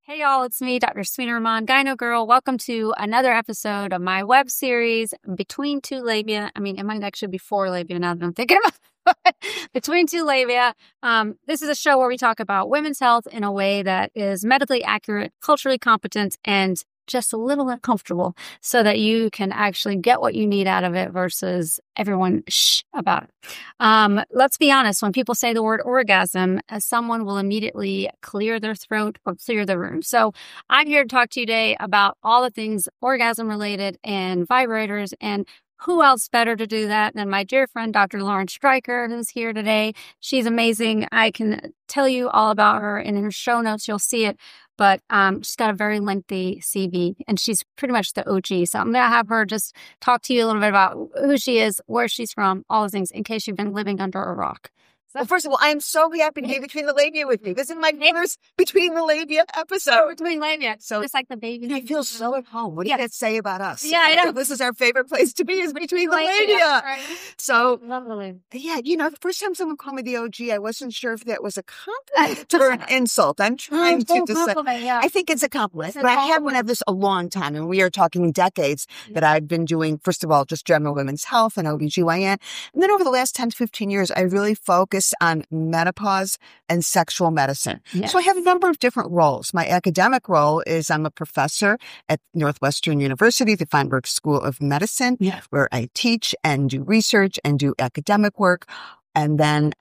Hey y'all, it's me, Dr. Sweena Rahman, Gyno Girl. Welcome to another episode of my web series, Between Two Labia. It might actually be four labia now that I'm thinking about it. Between Two Labia. This is a show where we talk about women's health in a way that is medically accurate, culturally competent, and just a little uncomfortable so that you can actually get what you need out of it versus everyone about it. Let's be honest, when people say the word orgasm, someone will immediately clear their throat or clear the room. So I'm here to talk to you today about all the things orgasm related and vibrators, and who else better to do that than my dear friend, Dr. Lauren Streicher, who's here today. She's amazing. I can tell you all about her, and in her show notes, you'll see it. But she's got a very lengthy CV, and she's pretty much the OG. So I'm going to have her just talk to you a little bit about who she is, where she's from, all the things, in case you've been living under a rock. Well, first of all, I am so happy to be Between the Labia with me. This is my first Between the Labia episode. Between Labia. So it's like the baby. I feel so at home. What do you guys say about us? Yeah, I know. This is our favorite place to be, is Between the Labia. Right. So, lovely. Yeah, the first time someone called me the OG, I wasn't sure if that was a compliment or an insult. I'm trying to decide. I think it's a compliment, but I have been at this a long time, and we are talking decades that I've been doing, first of all, just general women's health and OBGYN. And then over the last 10 to 15 years, I really focused on menopause and sexual medicine. Yes. So I have a number of different roles. My academic role is I'm a professor at Northwestern University, the Feinberg School of Medicine, where I teach and do research and do academic work. And then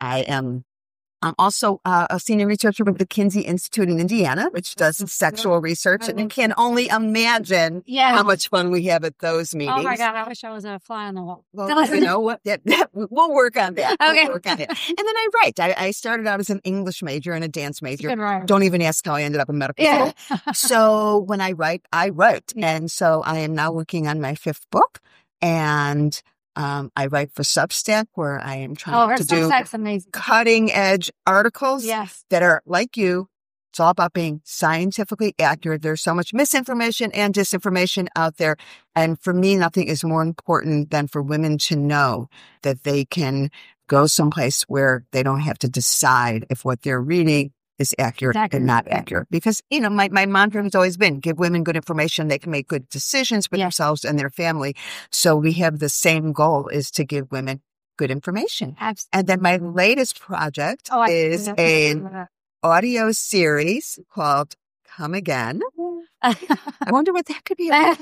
I'm also a senior researcher with the Kinsey Institute in Indiana, which does sexual research. And you can only imagine how much fun we have at those meetings. Oh my God, I wish I was a fly on the wall. Well, you know what? We'll work on that. Okay. We'll work on it. And then I write. I started out as an English major and a dance major. Good writer. Don't even ask how I ended up in medical school. So when I write, I wrote. And so I am now working on my fifth book. And I write for Substack, where I am trying to do cutting edge articles that are like you. It's all about being scientifically accurate. There's so much misinformation and disinformation out there. And for me, nothing is more important than for women to know that they can go someplace where they don't have to decide if what they're reading is accurate and not accurate. Because, my mantra has always been, give women good information. They can make good decisions for themselves and their family. So we have the same goal, is to give women good information. Absolutely. And then my latest project is an audio series called Come Again. I wonder what that could be about.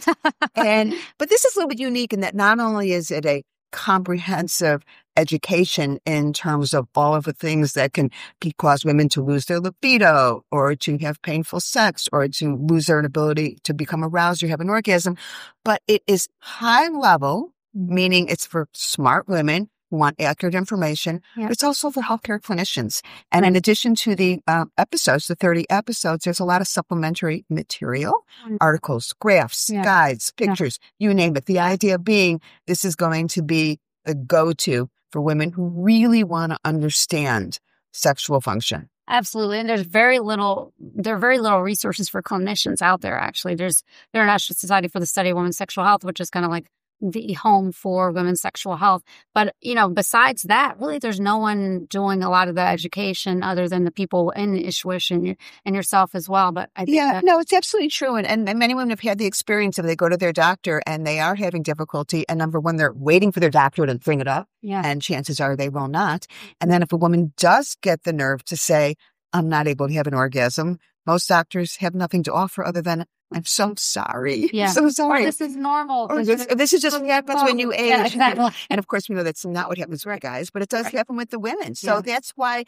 But this is a little bit unique in that not only is it a comprehensive education in terms of all of the things that can cause women to lose their libido, or to have painful sex, or to lose their ability to become aroused or have an orgasm. But it is high level, meaning it's for smart women who want accurate information. But it's also for healthcare clinicians. And in addition to the episodes, the 30 episodes, there's a lot of supplementary material, articles, graphs, guides, pictures, you name it. The idea being, this is going to be the go-to for women who really want to understand sexual function. Absolutely. And there are very little resources for clinicians out there, actually. There's the International Society for the Study of Women's Sexual Health, which is kind of like the home for women's sexual health. But, besides that, really, there's no one doing a lot of the education other than the people in ISSWSH and yourself as well. But I think it's absolutely true. And many women have had the experience of, they go to their doctor and they are having difficulty. And number one, they're waiting for their doctor to bring it up. And chances are they will not. And then if a woman does get the nerve to say, I'm not able to have an orgasm, most doctors have nothing to offer other than, I'm so sorry. Yeah. I'm so sorry. Or this is normal. Or this is just what happens when you age. Yeah, exactly. And of course, we know that's not what happens with guys, but it does happen with the women. So that's why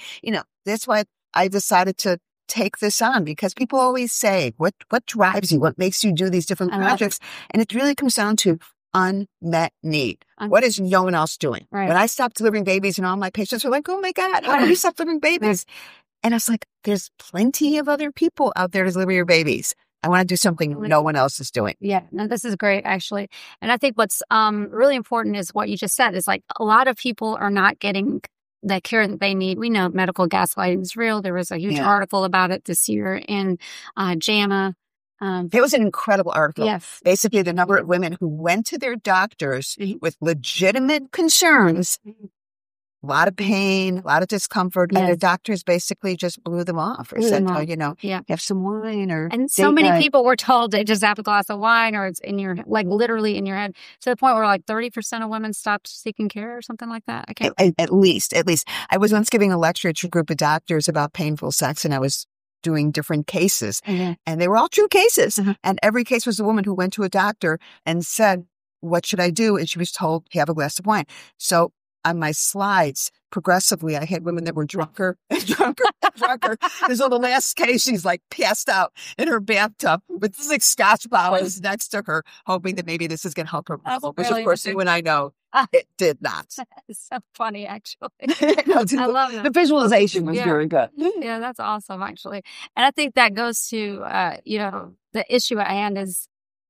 I decided to take this on, because people always say, what drives you? What makes you do these different projects? And it really comes down to unmet need. What is no one else doing? Right. When I stopped delivering babies, and all my patients were like, oh my God, how do you stop delivering babies? And I was like, there's plenty of other people out there to deliver your babies. I want to do something no one else is doing. Yeah, no, this is great, actually. And I think what's really important is what you just said, is like a lot of people are not getting the care that they need. We know medical gaslighting is real. There was a huge article about it this year in JAMA. It was an incredible article. Yes. Basically, the number of women who went to their doctors with legitimate concerns a lot of pain, a lot of discomfort, and the doctors basically just blew them off or said, oh, you know, have some wine or. And so many people were told to just have a glass of wine or it's in your, like literally in your head, to the point where like 30% of women stopped seeking care or something like that. I can't. At least. I was once giving a lecture to a group of doctors about painful sex, and I was doing different cases, and they were all true cases. And every case was a woman who went to a doctor and said, what should I do? And she was told, have a glass of wine. So on my slides, progressively, I had women that were drunker and drunker and drunker. And so the last case, she's like passed out in her bathtub with 6 Scotch bottles next to her, hoping that maybe this is going to help her. Which, of course, you and I know it did not. It's so funny, actually. I love it. The visualization was very good. Yeah, that's awesome, actually. And I think that goes to, you know, the issue at hand is,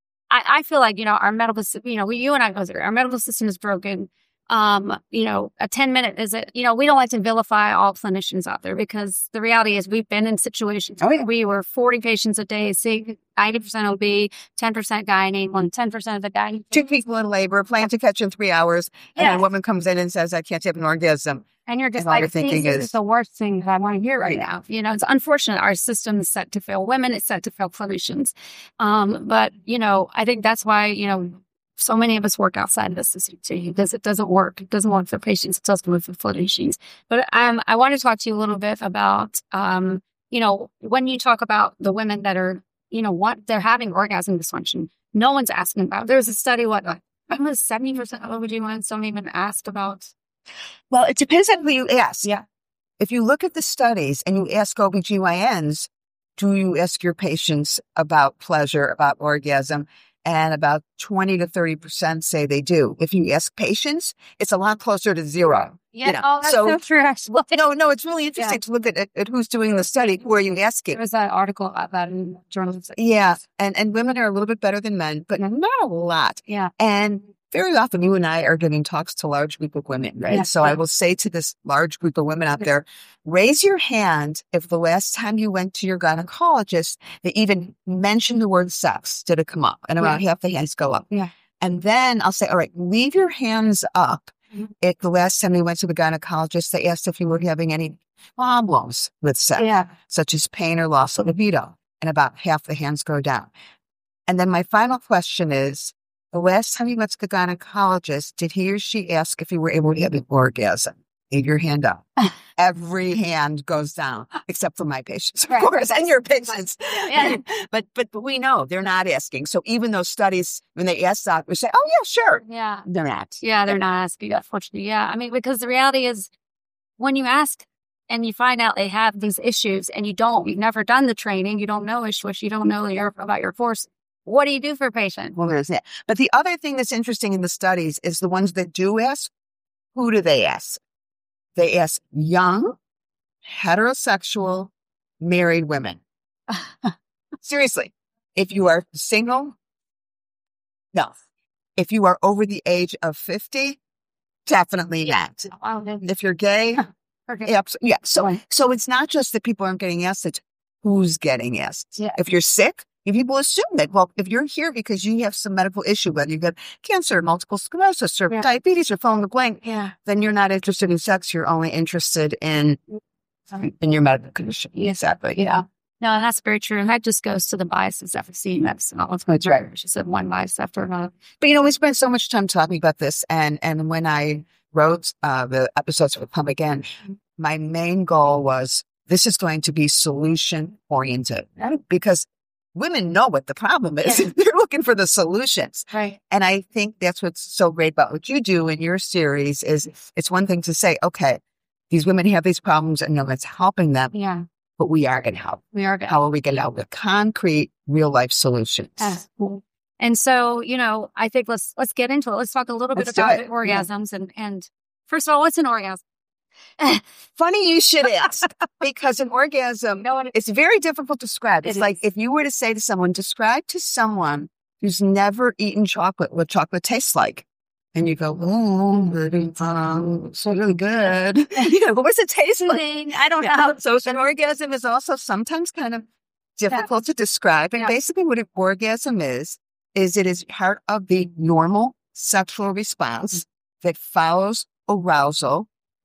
I feel like, you know, our medical system, you know, you and I go through, our medical system is broken. You know, a 10-minute visit, you know, we don't like to vilify all clinicians out there because the reality is we've been in situations where we were 40 patients a day, seeing 90% OB, 10% gynae, 10% of the gynae. 2 people in labor, plan to catch in 3 hours, and a woman comes in and says, I can't have an orgasm. And you're just like, this is the worst thing that I want to hear right now. You know, it's unfortunate. Our system is set to fail women. It's set to fail clinicians. But, you know, I think that's why, you know, so many of us work outside of the system too, because it doesn't work. It doesn't work for patients. It doesn't work for clinicians. But I want to talk to you a little bit about, you know, when you talk about the women that are, you know, what they're having orgasm dysfunction, no one's asking about. There's a study, what, almost 70% of OBGYNs don't even ask about. Well, it depends on who you ask. Yeah. If you look at the studies and you ask OBGYNs, do you ask your patients about pleasure, about orgasm? And about 20 to 30% say they do. If you ask patients, it's a lot closer to 0. Yeah, you know? That's so true, actually. No, it's really interesting to look at who's doing the study. Who are you asking? There was that article about that in journals. Yeah, and women are a little bit better than men, but not a lot. Yeah. And very often you and I are giving talks to a large group of women, right? Yeah. So I will say to this large group of women out there, raise your hand if the last time you went to your gynecologist, they even mentioned the word sex. Did it come up? And around half the hands go up. Yeah. And then I'll say, all right, leave your hands up. If the last time you went to the gynecologist, they asked if you were having any problems with sex, such as pain or loss of libido. And about half the hands go down. And then my final question is, the last time you went to the gynecologist, did he or she ask if you were able to have an orgasm? Leave your hand up. Every hand goes down, except for my patients, of course, and your patients. Yeah. But we know they're not asking. So even those studies, when they ask that, we say, oh, yeah, sure. Yeah. They're not. Yeah, they're not asking, unfortunately. Yeah. I mean, because the reality is when you ask and you find out they have these issues and you've never done the training, you don't know issues, you don't know about your force. What do you do for a patient? Well, there's that. But the other thing that's interesting in the studies is the ones that do ask, who do they ask? They ask young, heterosexual, married women. Seriously. If you are single, no. If you are over the age of 50, definitely not. If you're gay, absolutely. Yeah. So it's not just that people aren't getting asked, it's who's getting asked. Yeah. If you're sick, people assume that, well, if you're here because you have some medical issue, whether you've got cancer, multiple sclerosis, or diabetes, or fill in the blank, then you're not interested in sex. You're only interested in your medical condition. Exactly. Yeah. No, that's very true. And that just goes to the biases that we've seen. That's right. She said one bias after another. But, we spent so much time talking about this. And when I wrote the episodes for Come Again, my main goal was this is going to be solution oriented because women know what the problem is. Yeah. They're looking for the solutions. Right. And I think that's what's so great about what you do in your series is it's one thing to say, okay, these women have these problems and it's helping them. Yeah. But we are going to help. How are we going to help with concrete, real life solutions? And so, I think let's get into it. Let's talk a little bit about orgasms and first of all, what's an orgasm? Funny you should ask, because an orgasm, it's very difficult to describe. It's like if you were to say to someone, describe to someone who's never eaten chocolate what chocolate tastes like. And you go, it's really good. What does it taste like? I don't know. So an orgasm is also sometimes kind of difficult to describe. And basically what an orgasm is it is part of the normal sexual response that follows arousal,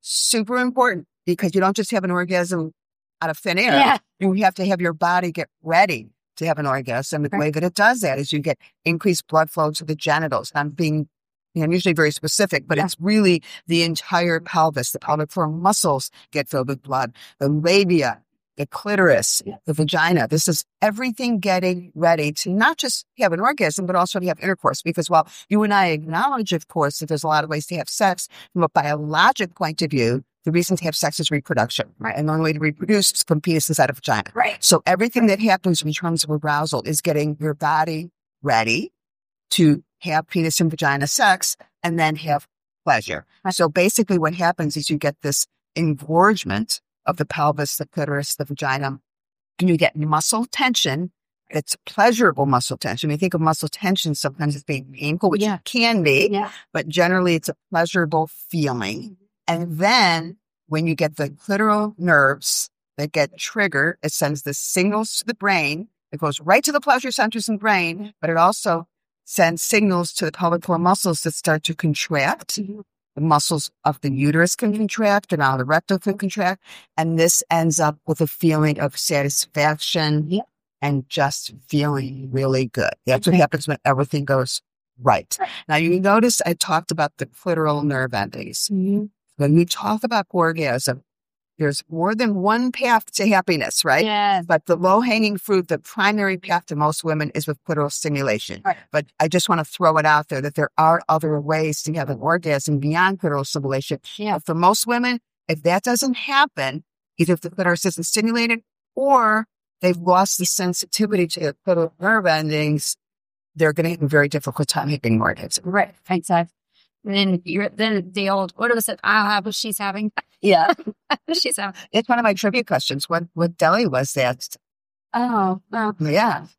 super important because you don't just have an orgasm out of thin air. Yeah. You have to have your body get ready to have an orgasm. The way that it does that is you get increased blood flow to the genitals. I'm usually very specific, but it's really the entire pelvis. The pelvic floor muscles get filled with blood. The labia, the clitoris, the vagina. This is everything getting ready to not just have an orgasm, but also to have intercourse. Because while you and I acknowledge, of course, that there's a lot of ways to have sex, from a biologic point of view, the reason to have sex is reproduction. Right. And the only way to reproduce is from penis inside of vagina. Right. So everything that happens in terms of arousal is getting your body ready to have penis and vagina sex and then have pleasure. Right. So basically what happens is you get this engorgement of the pelvis, the clitoris, the vagina, and you get muscle tension. It's pleasurable muscle tension. We think of muscle tension sometimes as being painful, which it can be, but generally it's a pleasurable feeling. And then when you get the clitoral nerves that get triggered, it sends the signals to the brain. It goes right to the pleasure centers in the brain, but it also sends signals to the pelvic floor muscles that start to contract. Mm-hmm. The muscles of the uterus can contract, and now the rectum can contract. And this ends up with a feeling of satisfaction and just feeling really good. That's what happens when everything goes right. Now, you notice I talked about the clitoral nerve endings. Mm-hmm. When we talk about orgasm, there's more than one path to happiness, right? Yeah. But the low-hanging fruit, the primary path to most women is with clitoral stimulation. Right. But I just want to throw it out there that there are other ways to have an orgasm beyond clitoral stimulation. Yeah. But for most women, if that doesn't happen, either if the clitoris isn't stimulated or they've lost the sensitivity to the clitoral nerve endings, they're going to have a very difficult time having an orgasm. Right. Exactly. Then the old, what was it? I'll have what she's having. Yeah. She's having. It's one of my trivia questions. What deli was that? Oh. Yeah.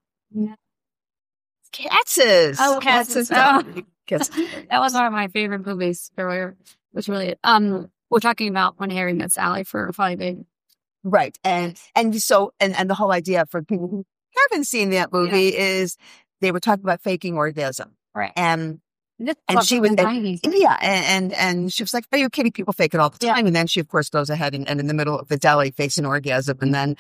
Katz's. Oh, Katz's. Oh. That was one of my favorite movies earlier. It was really, we're talking about when Harry met Sally for Fighting. Right. And so the whole idea for people who haven't seen that movie is they were talking about faking orgasm. Right. And she was, and she was like, "Are you kidding? People fake it all the time." Yeah. And then she, of course, goes ahead and in the middle of the deli fakes an orgasm. And then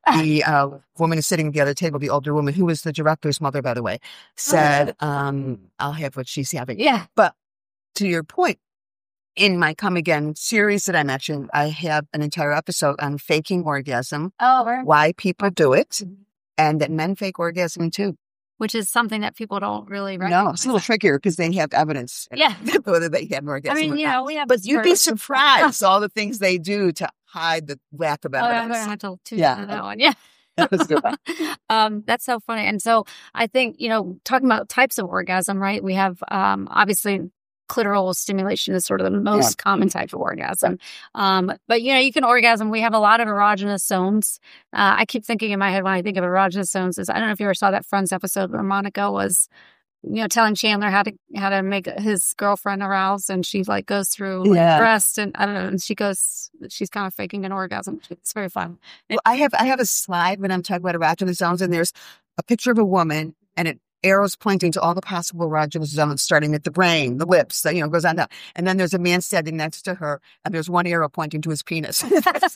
the woman is sitting at the other table, the older woman, who was the director's mother, by the way, said, "I'll have what she's having." Yeah. But to your point, in my Come Again series that I mentioned, I have an entire episode on faking orgasm, why people do it, and that men fake orgasm too. Which is something that people don't really recognize. No, it's a little trickier because they have evidence. Yeah. Whether they have an orgasm. I mean, we have. But you'd be surprised all the things they do to hide the lack of evidence. I'm going to have to tune into that one. Yeah. That was good. That's so funny. And so I think, talking about types of orgasm, right? We have, obviously, clitoral stimulation is sort of the most common type of orgasm. But you can orgasm. We have a lot of erogenous zones. I keep thinking in my head when I think of erogenous zones is, I don't know if you ever saw that Friends episode where Monica was, telling Chandler how to make his girlfriend aroused, and she goes through breast, and I don't know, and she's kind of faking an orgasm. It's very fun. Well, I have a slide when I'm talking about erogenous zones, and there's a picture of a woman, and it arrows pointing to all the possible erogenous zones, starting at the brain, the lips, that, goes on down. And then there's a man standing next to her, and there's one arrow pointing to his penis. And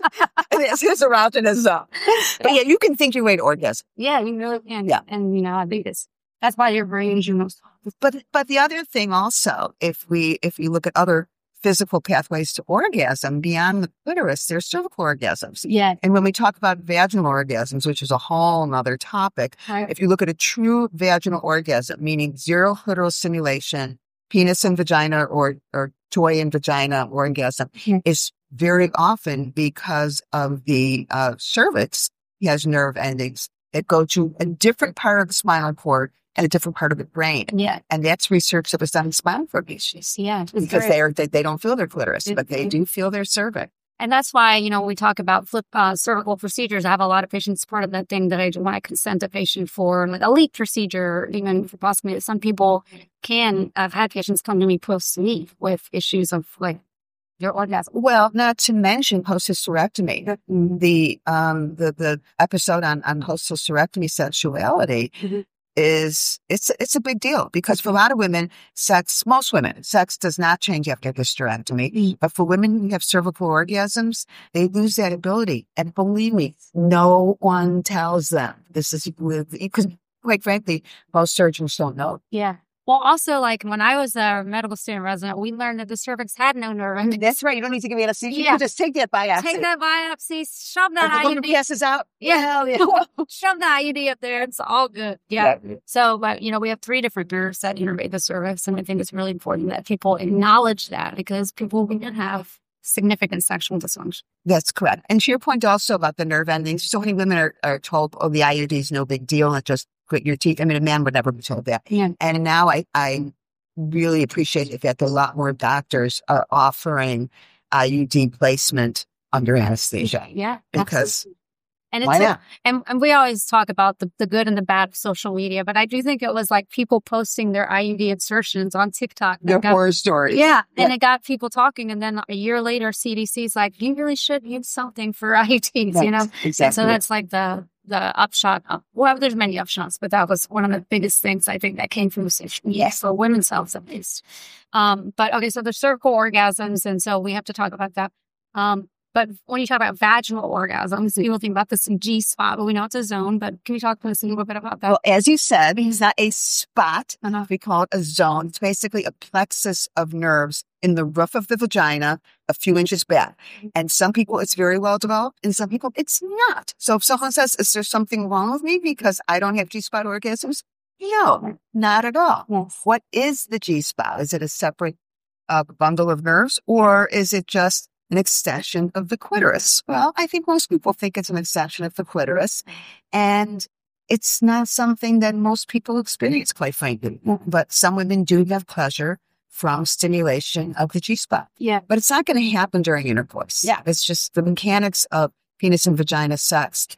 it's his erogenous zone. But you can think your way to orgasm. Yeah, you really can. Yeah. And, I think that's why your brain is your most. But the other thing also, if you look at other physical pathways to orgasm beyond the clitoris, there's cervical orgasms. Yeah. And when we talk about vaginal orgasms, which is a whole other topic, if you look at a true vaginal orgasm, meaning zero clitoral stimulation, penis and vagina or toy and vagina orgasm, is very often because of the cervix has nerve endings that go to a different part of the spinal cord and a different part of the brain. Yeah. And that's research that was done in spinal cord patients. Yeah. Because they don't feel their clitoris, but they do feel their cervix. And that's why, we talk about cervical procedures. I have a lot of patients, part of that thing that I do when I consent a patient for a leak procedure, even for possibly some people I've had patients come to me post-leak with issues of your orgasm. Well, not to mention post-hysterectomy. The episode on post-hysterectomy sexuality it's a big deal because for a lot of women, most women, sex does not change after hysterectomy. But for women who have cervical orgasms, they lose that ability. And believe me, no one tells them. This is because, quite frankly, most surgeons don't know. Yeah. Well, also, like when I was a medical student resident, we learned that the cervix had no nerve. That's right. You don't need to give me anesthesia. You can just take that biopsy. Take that biopsy, shove that IUD. The passes out. Yeah. Shove the IUD up there. It's all good. Yeah. So, but, we have 3 different nerves that innervate the cervix. And I think it's really important that people acknowledge that because people can have significant sexual dysfunction. That's correct. And to your point also about the nerve endings, so many women are told, oh, the IUD is no big deal. And just grit your teeth. I mean, a man would never be told that. Yeah. And now I really appreciate the fact that a lot more doctors are offering IUD placement under anesthesia. Yeah. Because and why not? And we always talk about the good and the bad of social media, but I do think it was like people posting their IUD insertions on TikTok. Their horror stories. Yeah. And it got people talking. And then a year later, CDC's like, you really should use something for IUDs, Right. Exactly. And so that's like the upshot of, well, there's many upshots, but that was one of the biggest things I think that came from social media for women's health at least. But okay, so the cervical orgasms, and so we have to talk about that. But when you talk about vaginal orgasms, people think about this G-spot, but we know it's a zone. But can you talk to us a little bit about that? Well, as you said, it's not a spot. We call it a zone. It's basically a plexus of nerves in the roof of the vagina, a few inches back. And some people, it's very well developed, and some people, it's not. So if someone says, is there something wrong with me because I don't have G-spot orgasms? No, not at all. Yes. What is the G-spot? Is it a separate bundle of nerves, or is it just an extension of the clitoris? Well, I think most people think it's an extension of the clitoris, and it's not something that most people experience, quite frankly. But some women do have pleasure from stimulation of the G-spot. Yeah. But it's not going to happen during intercourse. Yeah. It's just the mechanics of penis and vagina sex.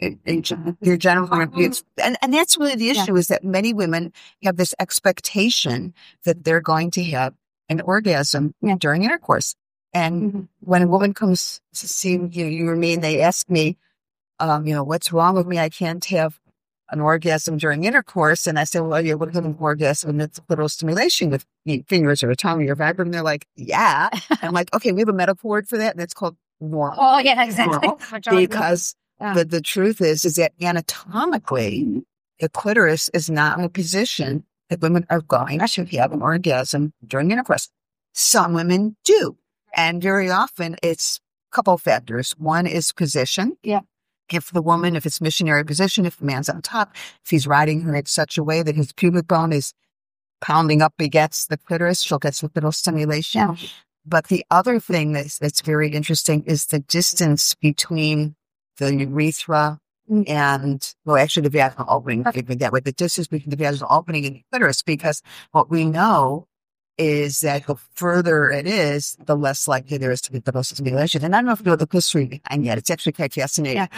Your genital abuse. And that's really the issue, is that many women have this expectation that they're going to have an orgasm during intercourse. And when a woman comes to see you or me, and they ask me, what's wrong with me? I can't have an orgasm during intercourse. And I say, well, are you able to have an orgasm with clitoral stimulation with fingers or a tongue or your vibra? And they're like, yeah. And I'm like, okay, we have a medical word for that, and it's called normal. Oh, yeah, exactly. Because the truth is that anatomically, the clitoris is not in a position that women are going to have an orgasm during intercourse. Some women do. And very often it's a couple of factors. One is position. Yeah. If it's missionary position, if the man's on top, if he's riding her in such a way that his pubic bone is pounding up against the clitoris, she'll get little stimulation. Yeah. But the other thing that's very interesting is the distance between the urethra and, actually the vaginal opening, that way, the distance between the vaginal opening and the clitoris, because what we know is that the further it is, the less likely there is to be the stimulation. And I don't know if you know the history behind that. It's actually quite fascinating. Yeah.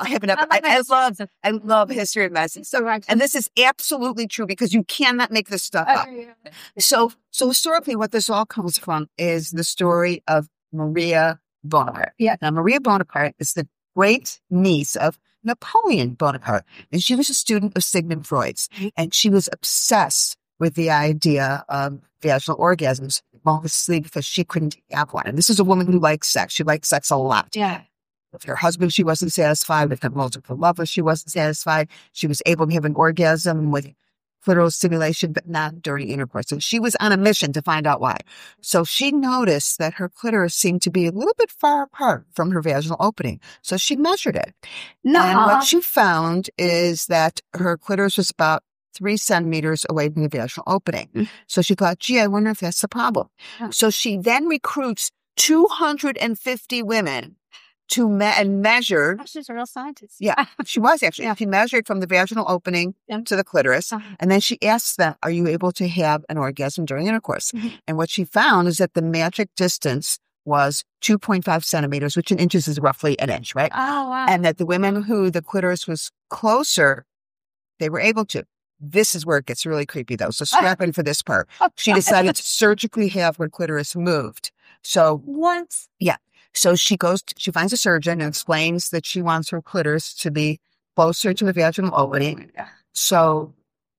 I love history of medicine. So, and this is absolutely true because you cannot make this stuff up. So historically, what this all comes from is the story of Maria Bonaparte. Yeah. Now, Maria Bonaparte is the great niece of Napoleon Bonaparte, and she was a student of Sigmund Freud's, and she was obsessed with the idea of vaginal orgasms, mostly because she couldn't have one. And this is a woman who likes sex. She likes sex a lot. Yeah. With her husband, she wasn't satisfied. With her multiple lovers, she wasn't satisfied. She was able to have an orgasm with clitoral stimulation, but not during intercourse. And she was on a mission to find out why. So she noticed that her clitoris seemed to be a little bit far apart from her vaginal opening. So she measured it. And what she found is that her clitoris was about 3 centimeters away from the vaginal opening. So she thought, gee, I wonder if that's the problem. So she then recruits 250 women to measure. She's a real scientist. Yeah, she was actually. Yeah. She measured from the vaginal opening to the clitoris. And then she asked them, are you able to have an orgasm during intercourse? And what she found is that the magic distance was 2.5 centimeters, which in inches is roughly an inch, right? Oh, wow. And that the women who the clitoris was closer, they were able to. This is where it gets really creepy, though. So strap in for this part. She decided to surgically have her clitoris moved. So once, so she finds a surgeon and explains that she wants her clitoris to be closer to the vaginal opening. So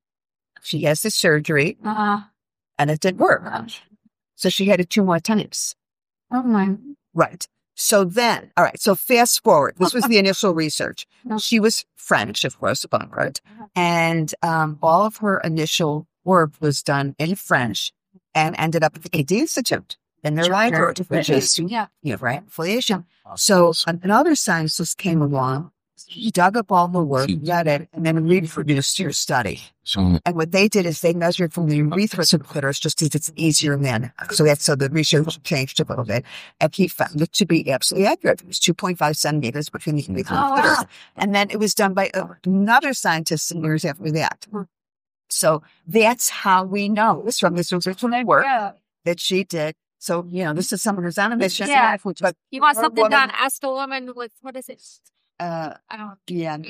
She has the surgery, and it didn't work. So she had it 2 more times. Oh, my. Right. So then, all right. So fast forward. This was the initial research. She was French, of course, right? And all of her initial work was done in French and ended up at the KD Institute in their library, which is, right, affiliation. So another scientist came along. He dug up all the work, read it, and then reproduced your study. And what they did is they measured from the urethra to the clitoris just as it's easier than. So the research changed a little bit. And he found it to be absolutely accurate. It was 2.5 centimeters between the urethra and the clitoris. And then it was done by another scientist some years after that. So that's how we know this from this research work that she did. So, this is someone who's on a mission. Yeah. But you want something done? Ask a woman with, what is it? I know.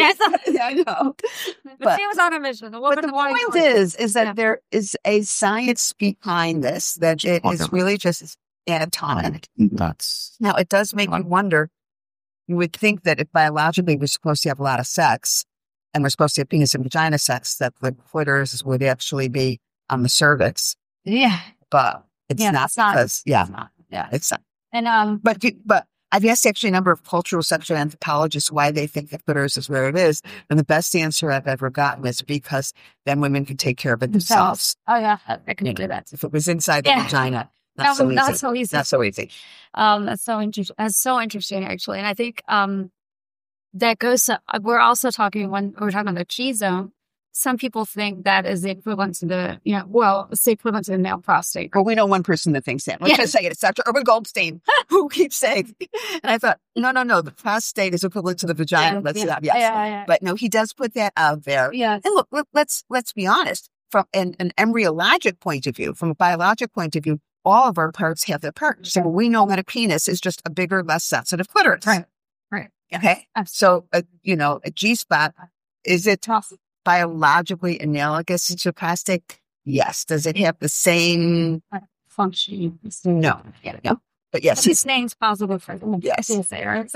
But she was on a mission. But the point is that there is a science behind this, that it is really just anatomic. Now, it does make me wonder, you would think that if biologically we're supposed to have a lot of sex, and we're supposed to have penis and vagina sex, that the clitoris would actually be on the cervix. Yeah. But it's not because, it's not. And, but I've asked actually a number of cultural sexual anthropologists why they think the clitoris is where it is. And the best answer I've ever gotten is because then women can take care of it themselves. Oh, yeah. I can do that. If it was inside the vagina, not so easy. Not so easy. Not so easy. That's so interesting. That's so interesting, actually. And I think that goes, we're also talking, when we're talking about the G zone, some people think that is the equivalent to the, it's the equivalent to the male prostate. Well, we know one person that thinks that. Let's just say it. It's Dr. Irwin Goldstein who keeps saying. And I thought, no. The prostate is equivalent to the vagina. But no, he does put that out there. Yeah. And look, let's be honest. From an embryologic point of view, from a biologic point of view, all of our parts have their parts. So we know that a penis is just a bigger, less sensitive clitoris. Right. Okay. So, a G-spot, is it tough? Biologically analogous to prostate? Yes. Does it have the same function? No. But yes. His name's possible for them. Yes. It's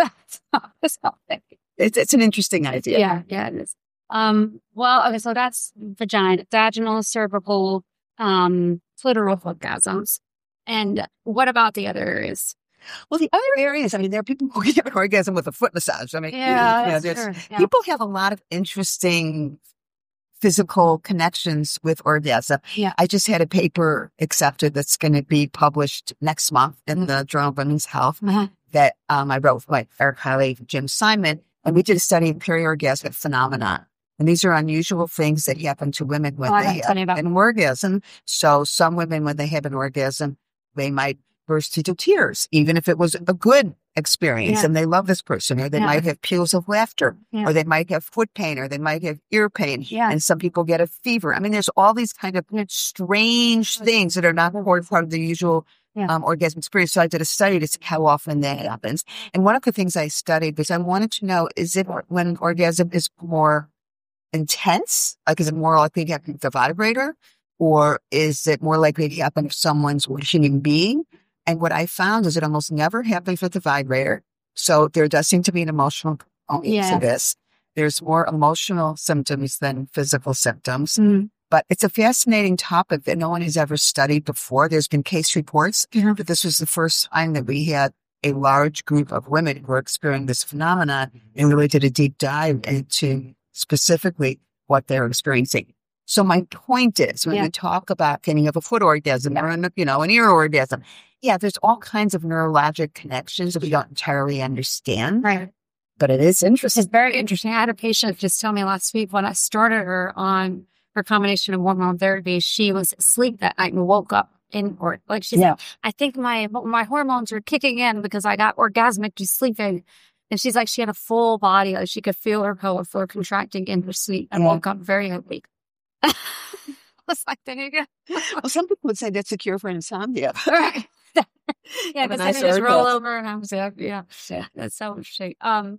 an interesting idea. Yeah, it is. Well, okay, so that's vaginal, cervical, clitoral orgasms. And what about the other areas? Well, the other areas, there are people who get an orgasm with a foot massage. People have a lot of interesting physical connections with orgasm. Yeah. I just had a paper accepted that's going to be published next month in the Journal of Women's Health that I wrote with our colleague, Jim Simon, and we did a study of periorgasmic phenomena. And these are unusual things that happen to women when they have an orgasm. So some women, when they have an orgasm, they might burst into tears, even if it was a good experience and they love this person, or they might have peals of laughter, or they might have foot pain, or they might have ear pain. And some people get a fever. There's all these kind of strange things that are not part of the usual orgasm experience. So I did a study to see how often that happens. And one of the things I studied was I wanted to know, is it when an orgasm is more intense? Like, is it more likely to happen with the vibrator? Or is it more likely to happen if someone's a human being? And what I found is it almost never happens with the vibrator. So there does seem to be an emotional component to this. There's more emotional symptoms than physical symptoms. But it's a fascinating topic that no one has ever studied before. There's been case reports, but this was the first time that we had a large group of women who were experiencing this phenomenon and really did a deep dive into specifically what they're experiencing. So my point is, when we talk about, can you have a foot orgasm or an ear orgasm? Yeah, there's all kinds of neurologic connections that we don't entirely understand. Right. But it is interesting. It's very interesting. I had a patient just tell me last week when I started her on her combination of hormone therapy, she was asleep that night and woke up she said, I think my hormones are kicking in because I got orgasmic just sleeping. And she's like, she had a full body. Like she could feel her pelvic floor contracting in her sleep and woke up very awake. I was like, there you go. Well, some people would say that's a cure for insomnia. Right. Because then you just roll over and I was like, that's so interesting.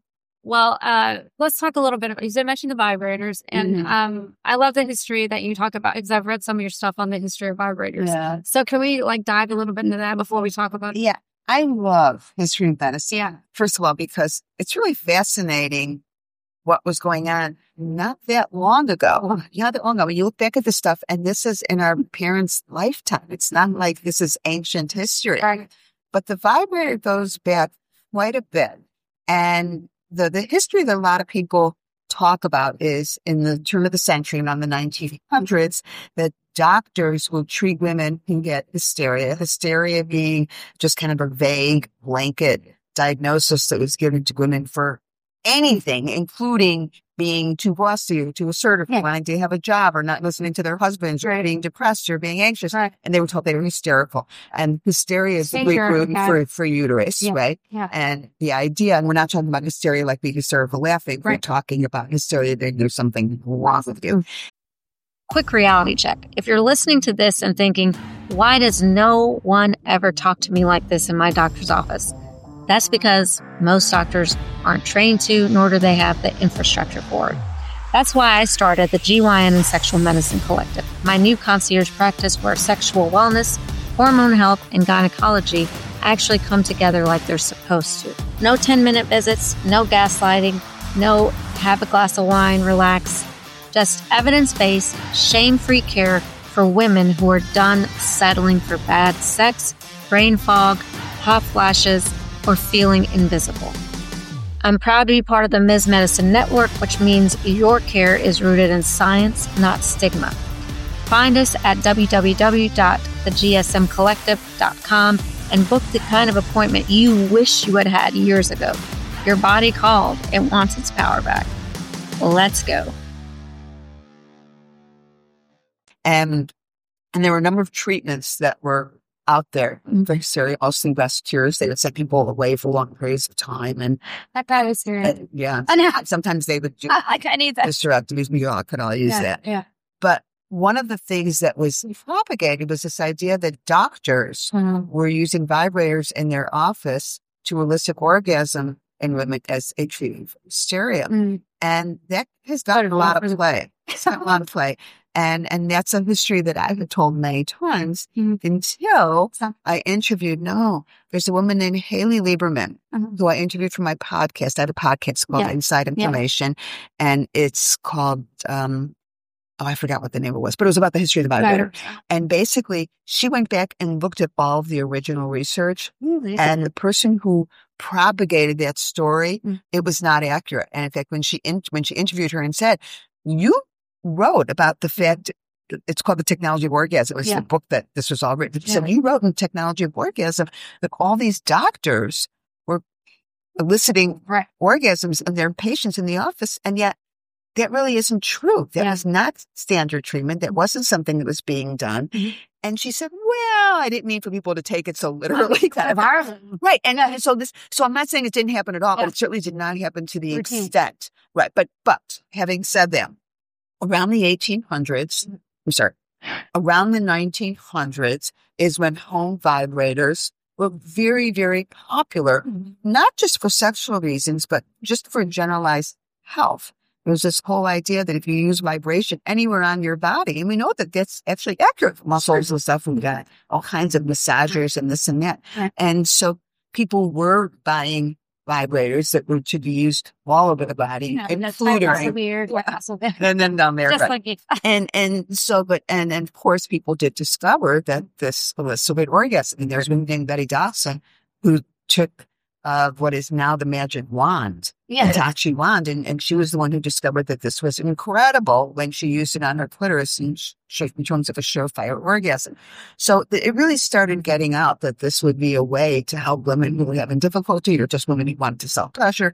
Let's talk a little bit about, you mentioned the vibrators, and I love the history that you talk about, because I've read some of your stuff on the history of vibrators. Yeah. So can we dive a little bit into that before we talk about it? Yeah. I love history of medicine. Yeah. First of all, because it's really fascinating what was going on not that long ago. Not that long ago. When you look back at this stuff, and this is in our parents' lifetime. It's not like this is ancient history. Right. But the vibrator goes back quite a bit. And the history that a lot of people talk about is in the turn of the century, around the 1900s, that doctors will treat women who get hysteria being just kind of a vague blanket diagnosis that was given to women for anything, including being too bossy or too assertive, wanting to have a job or not listening to their husbands or being depressed or being anxious. Right. And they were told they were hysterical. And hysteria is the Greek root for uterus, right? Yeah. And the idea, and we're not talking about hysteria like being hysterical laughing. We're talking about hysteria that there's something wrong with you. Quick reality check. If you're listening to this and thinking, why does no one ever talk to me like this in my doctor's office? That's because most doctors aren't trained to, nor do they have the infrastructure for it. That's why I started the GYN and Sexual Medicine Collective, my new concierge practice where sexual wellness, hormone health, and gynecology actually come together like they're supposed to. No 10-minute visits, no gaslighting, no have a glass of wine, relax. Just evidence-based, shame-free care for women who are done settling for bad sex, brain fog, hot flashes, or feeling invisible. I'm proud to be part of the Ms. Medicine Network, which means your care is rooted in science, not stigma. Find us at www.thegsmcollective.com and book the kind of appointment you wish you had had years ago. Your body called. It wants its power back. Let's go. And there were a number of treatments that were out there for hysteria, mostly breast tears. They would send people away for long periods of time. And that guy was serious. Yeah. I know. Sometimes they would do I need that. hysterectomies. We all could all use that. Yeah. But one of the things that was propagated was this idea that doctors were using vibrators in their office to elicit orgasm in women as a treatment for hysteria. And that has gotten a lot of play. It's got a lot of play. And that's a history that I had told many times until I interviewed, there's a woman named Haley Lieberman who I interviewed for my podcast. I had a podcast called Inside Information, and it's called, I forgot what the name it was, but it was about the history of the vibrator. And basically, she went back and looked at all of the original research, and the person who propagated that story, it was not accurate. And in fact, when she interviewed her and said, you wrote about the fact, it's called The Technology of Orgasm. It was the book that this was all written. So you wrote in The Technology of Orgasm that all these doctors were eliciting orgasms in their patients in the office. And yet that really isn't true. That was not standard treatment. That wasn't something that was being done. And she said, well, I didn't mean for people to take it so literally. Right. And so I'm not saying it didn't happen at all, but it certainly did not happen to the extent. Right. But having said that, around the 1900s is when home vibrators were very, very popular, not just for sexual reasons, but just for generalized health. There's this whole idea that if you use vibration anywhere on your body, and we know that that's actually accurate for muscles and stuff, we've got all kinds of massagers and this and that. And so people were buying vibrators that were to be used all over the body, including weird. And then down there. Just like and of course people did discover that this elicited orgasm. And there's one named Betty Dawson who took what is now the magic wand, Hitachi wand, and she was the one who discovered that this was incredible when she used it on her clitoris in terms of a surefire orgasm. So it really started getting out that this would be a way to help women who were having difficulty or just women who wanted to self-pleasure.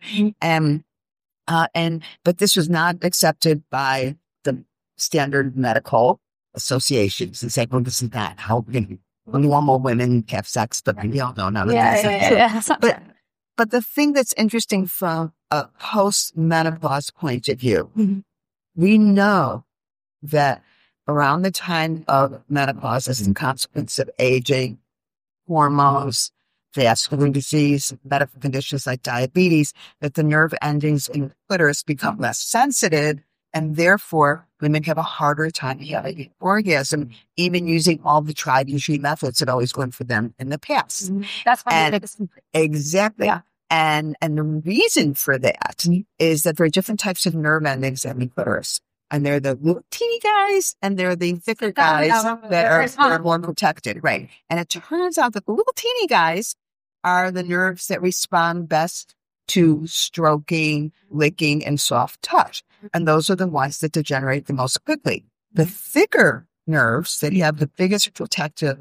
But this was not accepted by the standard medical associations and saying, well, this is not how normal women have sex, but we all know none of this. But the thing that's interesting from a post-menopause point of view, we know that around the time of menopause, as a consequence of aging, hormones, vascular disease, medical conditions like diabetes, that the nerve endings in the clitoris become less sensitive, and therefore women have a harder time having an orgasm, even using all the tried and true methods that always went for them in the past. That's why exactly. And the reason for that is that there are different types of nerve endings in the clitoris. And they're the little teeny guys and they're the thicker guys that are more protected. Right. And it turns out that the little teeny guys are the nerves that respond best to stroking, licking, and soft touch. And those are the ones that degenerate the most quickly. The thicker nerves that have the biggest protective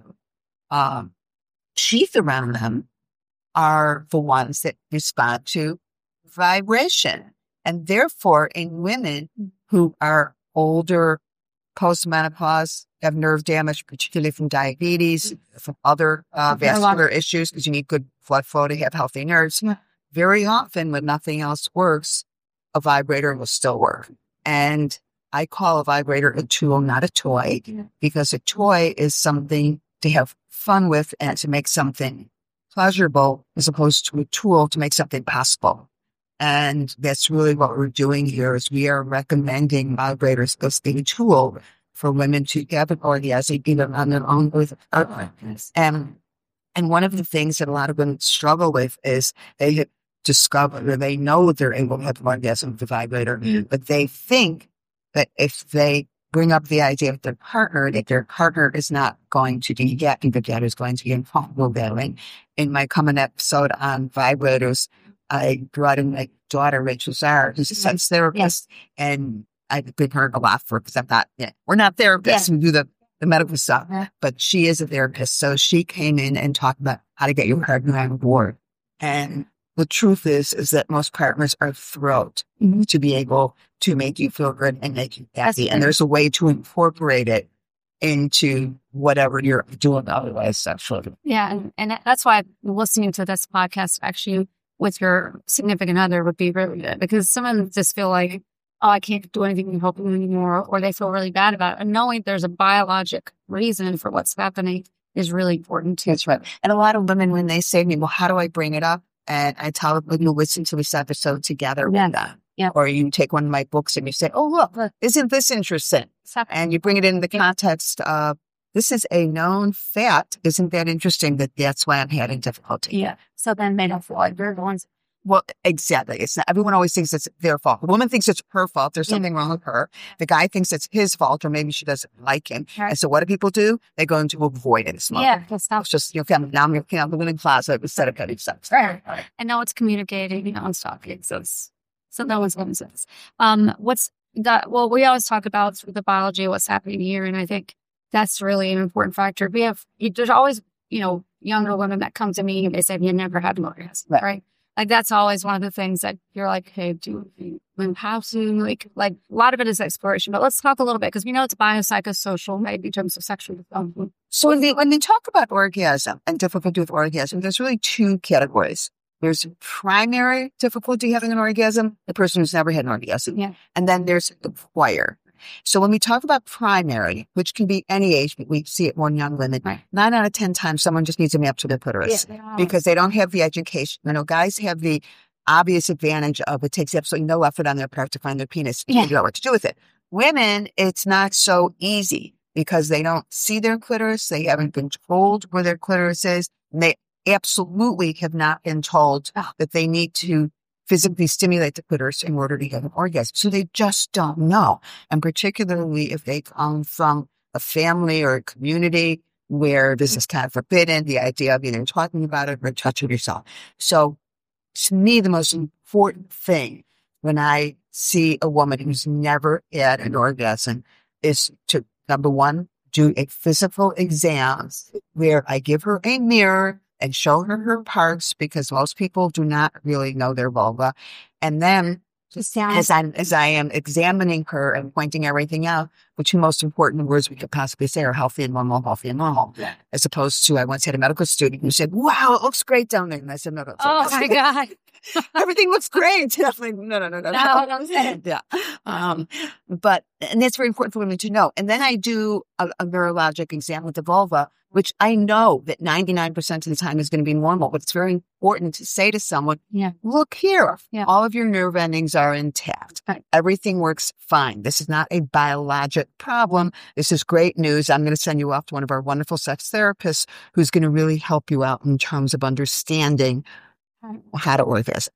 sheath around them are the ones that respond to vibration. And therefore, in women who are older, post-menopause, have nerve damage, particularly from diabetes, from other vascular issues, because you need good blood flow to have healthy nerves. Very often, when nothing else works, a vibrator will still work. And I call a vibrator a tool, not a toy, because a toy is something to have fun with and to make something pleasurable, as opposed to a tool to make something possible. And that's really what we're doing here is we are recommending vibrators as a tool for women to have an orgasm either on their own or with a partner. And one of the things that a lot of women struggle with is they have discovered or they know they're able to have an orgasm with the vibrator, but they think that if they bring up the idea of their partner, that their partner is not going to be happy, but that is going to be uncomfortable with. In my coming episode on vibrators, I brought in my daughter, Rachel Zar, who's a sex therapist, and I've been her a lot for, because I'm not, we're not therapists, we do the medical stuff, but she is a therapist. So she came in and talked about how to get your partner on board. And the truth is that most partners are thrilled to be able to make you feel good and make you happy. And there's a way to incorporate it into whatever you're doing otherwise sexually. Yeah. And that's why listening to this podcast actually with your significant other would be really good, because some of them just feel like, oh, I can't do anything to help them anymore, or they feel really bad about it. And knowing there's a biologic reason for what's happening is really important too. That's right. And a lot of women, when they say to me, well, how do I bring it up? And I tell them, you listen to this episode together with them. Yeah. Or you take one of my books and you say, oh, look, isn't this interesting? And you bring it in the context of, this is a known fact. Isn't that interesting that that's why I'm having difficulty? Yeah. So then they don't feel like they're the ones. Well, exactly. It's not, everyone always thinks it's their fault. The woman thinks it's her fault. There's something wrong with her. The guy thinks it's his fault, or maybe she doesn't like him. Right. And so what do people do? They go into avoidance mode. Yeah. It's just, now I'm going to live in a closet instead of cutting sex. Right. And no one's communicating, no one's talking. So no one's going to sense. Well, we always talk about sort of the biology of what's happening here. And I think that's really an important factor. There's always, younger women that come to me and they say, you never had an orgasm, right? Like, that's always one of the things that you're like, hey, do you how to, like a lot of it is exploration, but let's talk a little bit, because we know it's biopsychosocial, maybe in terms of sexual development. So when they talk about orgasm and difficulty with orgasm, there's really two categories. There's primary difficulty having an orgasm, the person who's never had an orgasm. Yeah. And then there's acquire. So when we talk about primary, which can be any age, but we see it more in young women, 9 out of 10 times someone just needs to map to their clitoris because they don't have the education. Guys have the obvious advantage of it takes absolutely no effort on their part to find their penis and figure out what to do with it. Women, it's not so easy because they don't see their clitoris. They haven't been told where their clitoris is. And they absolutely have not been told that they need to physically stimulate the clitoris in order to get an orgasm. So they just don't know. And particularly if they come from a family or a community where this is kind of forbidden, the idea of either talking about it or touching yourself. So to me, the most important thing when I see a woman who's never had an orgasm is to, number one, do a physical exam where I give her a mirror and show her parts, because most people do not really know their vulva. And then as I am examining her and pointing everything out, the two most important words we could possibly say are healthy and normal, healthy and normal. Yeah. As opposed to, I once had a medical student who said, wow, it looks great down there. And I said, no. Oh my God. Everything looks great. Like, no. Yeah. And that's very important for women to know. And then I do a neurologic exam with the vulva, which I know that 99% of the time is going to be normal, but it's very important to say to someone, look here, all of your nerve endings are intact. Right. Everything works fine. This is not a biologic problem. This is great news. I'm going to send you off to one of our wonderful sex therapists who's going to really help you out in terms of understanding how to orgasm.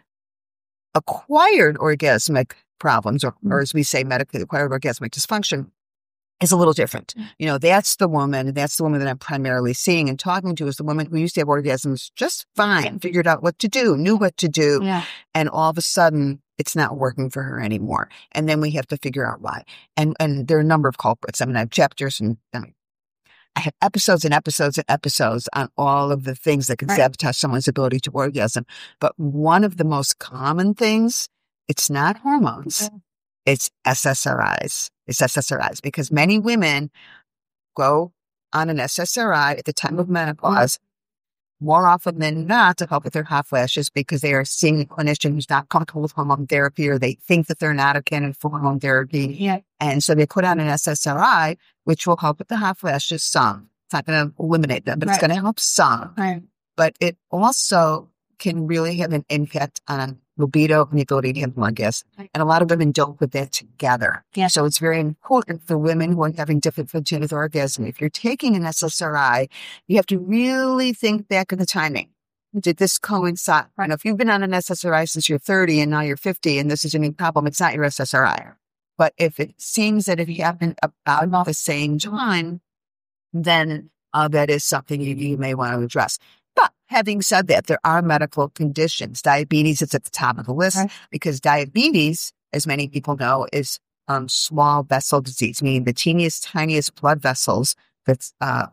Acquired orgasmic problems, or as we say, medically acquired orgasmic dysfunction, is a little different. That's the woman that I'm primarily seeing and talking to, is the woman who used to have orgasms just fine, figured out what to do, knew what to do. Yeah. And all of a sudden it's not working for her anymore. And then we have to figure out why. And there are a number of culprits. I have chapters and I have episodes and episodes and episodes on all of the things that can sabotage someone's ability to orgasm. But one of the most common things, it's not hormones. It's SSRIs. It's SSRIs, because many women go on an SSRI at the time of menopause more often than not to help with their hot flashes, because they are seeing a clinician who's not comfortable with hormone therapy, or they think that they're not a candidate for hormone therapy. Yeah. And so they put on an SSRI, which will help with the hot flashes some. It's not going to eliminate them, but it's going to help some. Right. But it also can really have an impact on libido and the ability to have an orgasm. And a lot of women don't put that together. Yeah. So it's very important for women who are having difficulty with orgasm. If you're taking an SSRI, you have to really think back on the timing. Did this coincide? Right. If you've been on an SSRI since you're 30 and now you're 50 and this is a new problem, it's not your SSRI. But if it seems that if you happen about the same time, then that is something you may want to address. But having said that, there are medical conditions. Diabetes is at the top of the list, because diabetes, as many people know, is small vessel disease, meaning the tiniest blood vessels that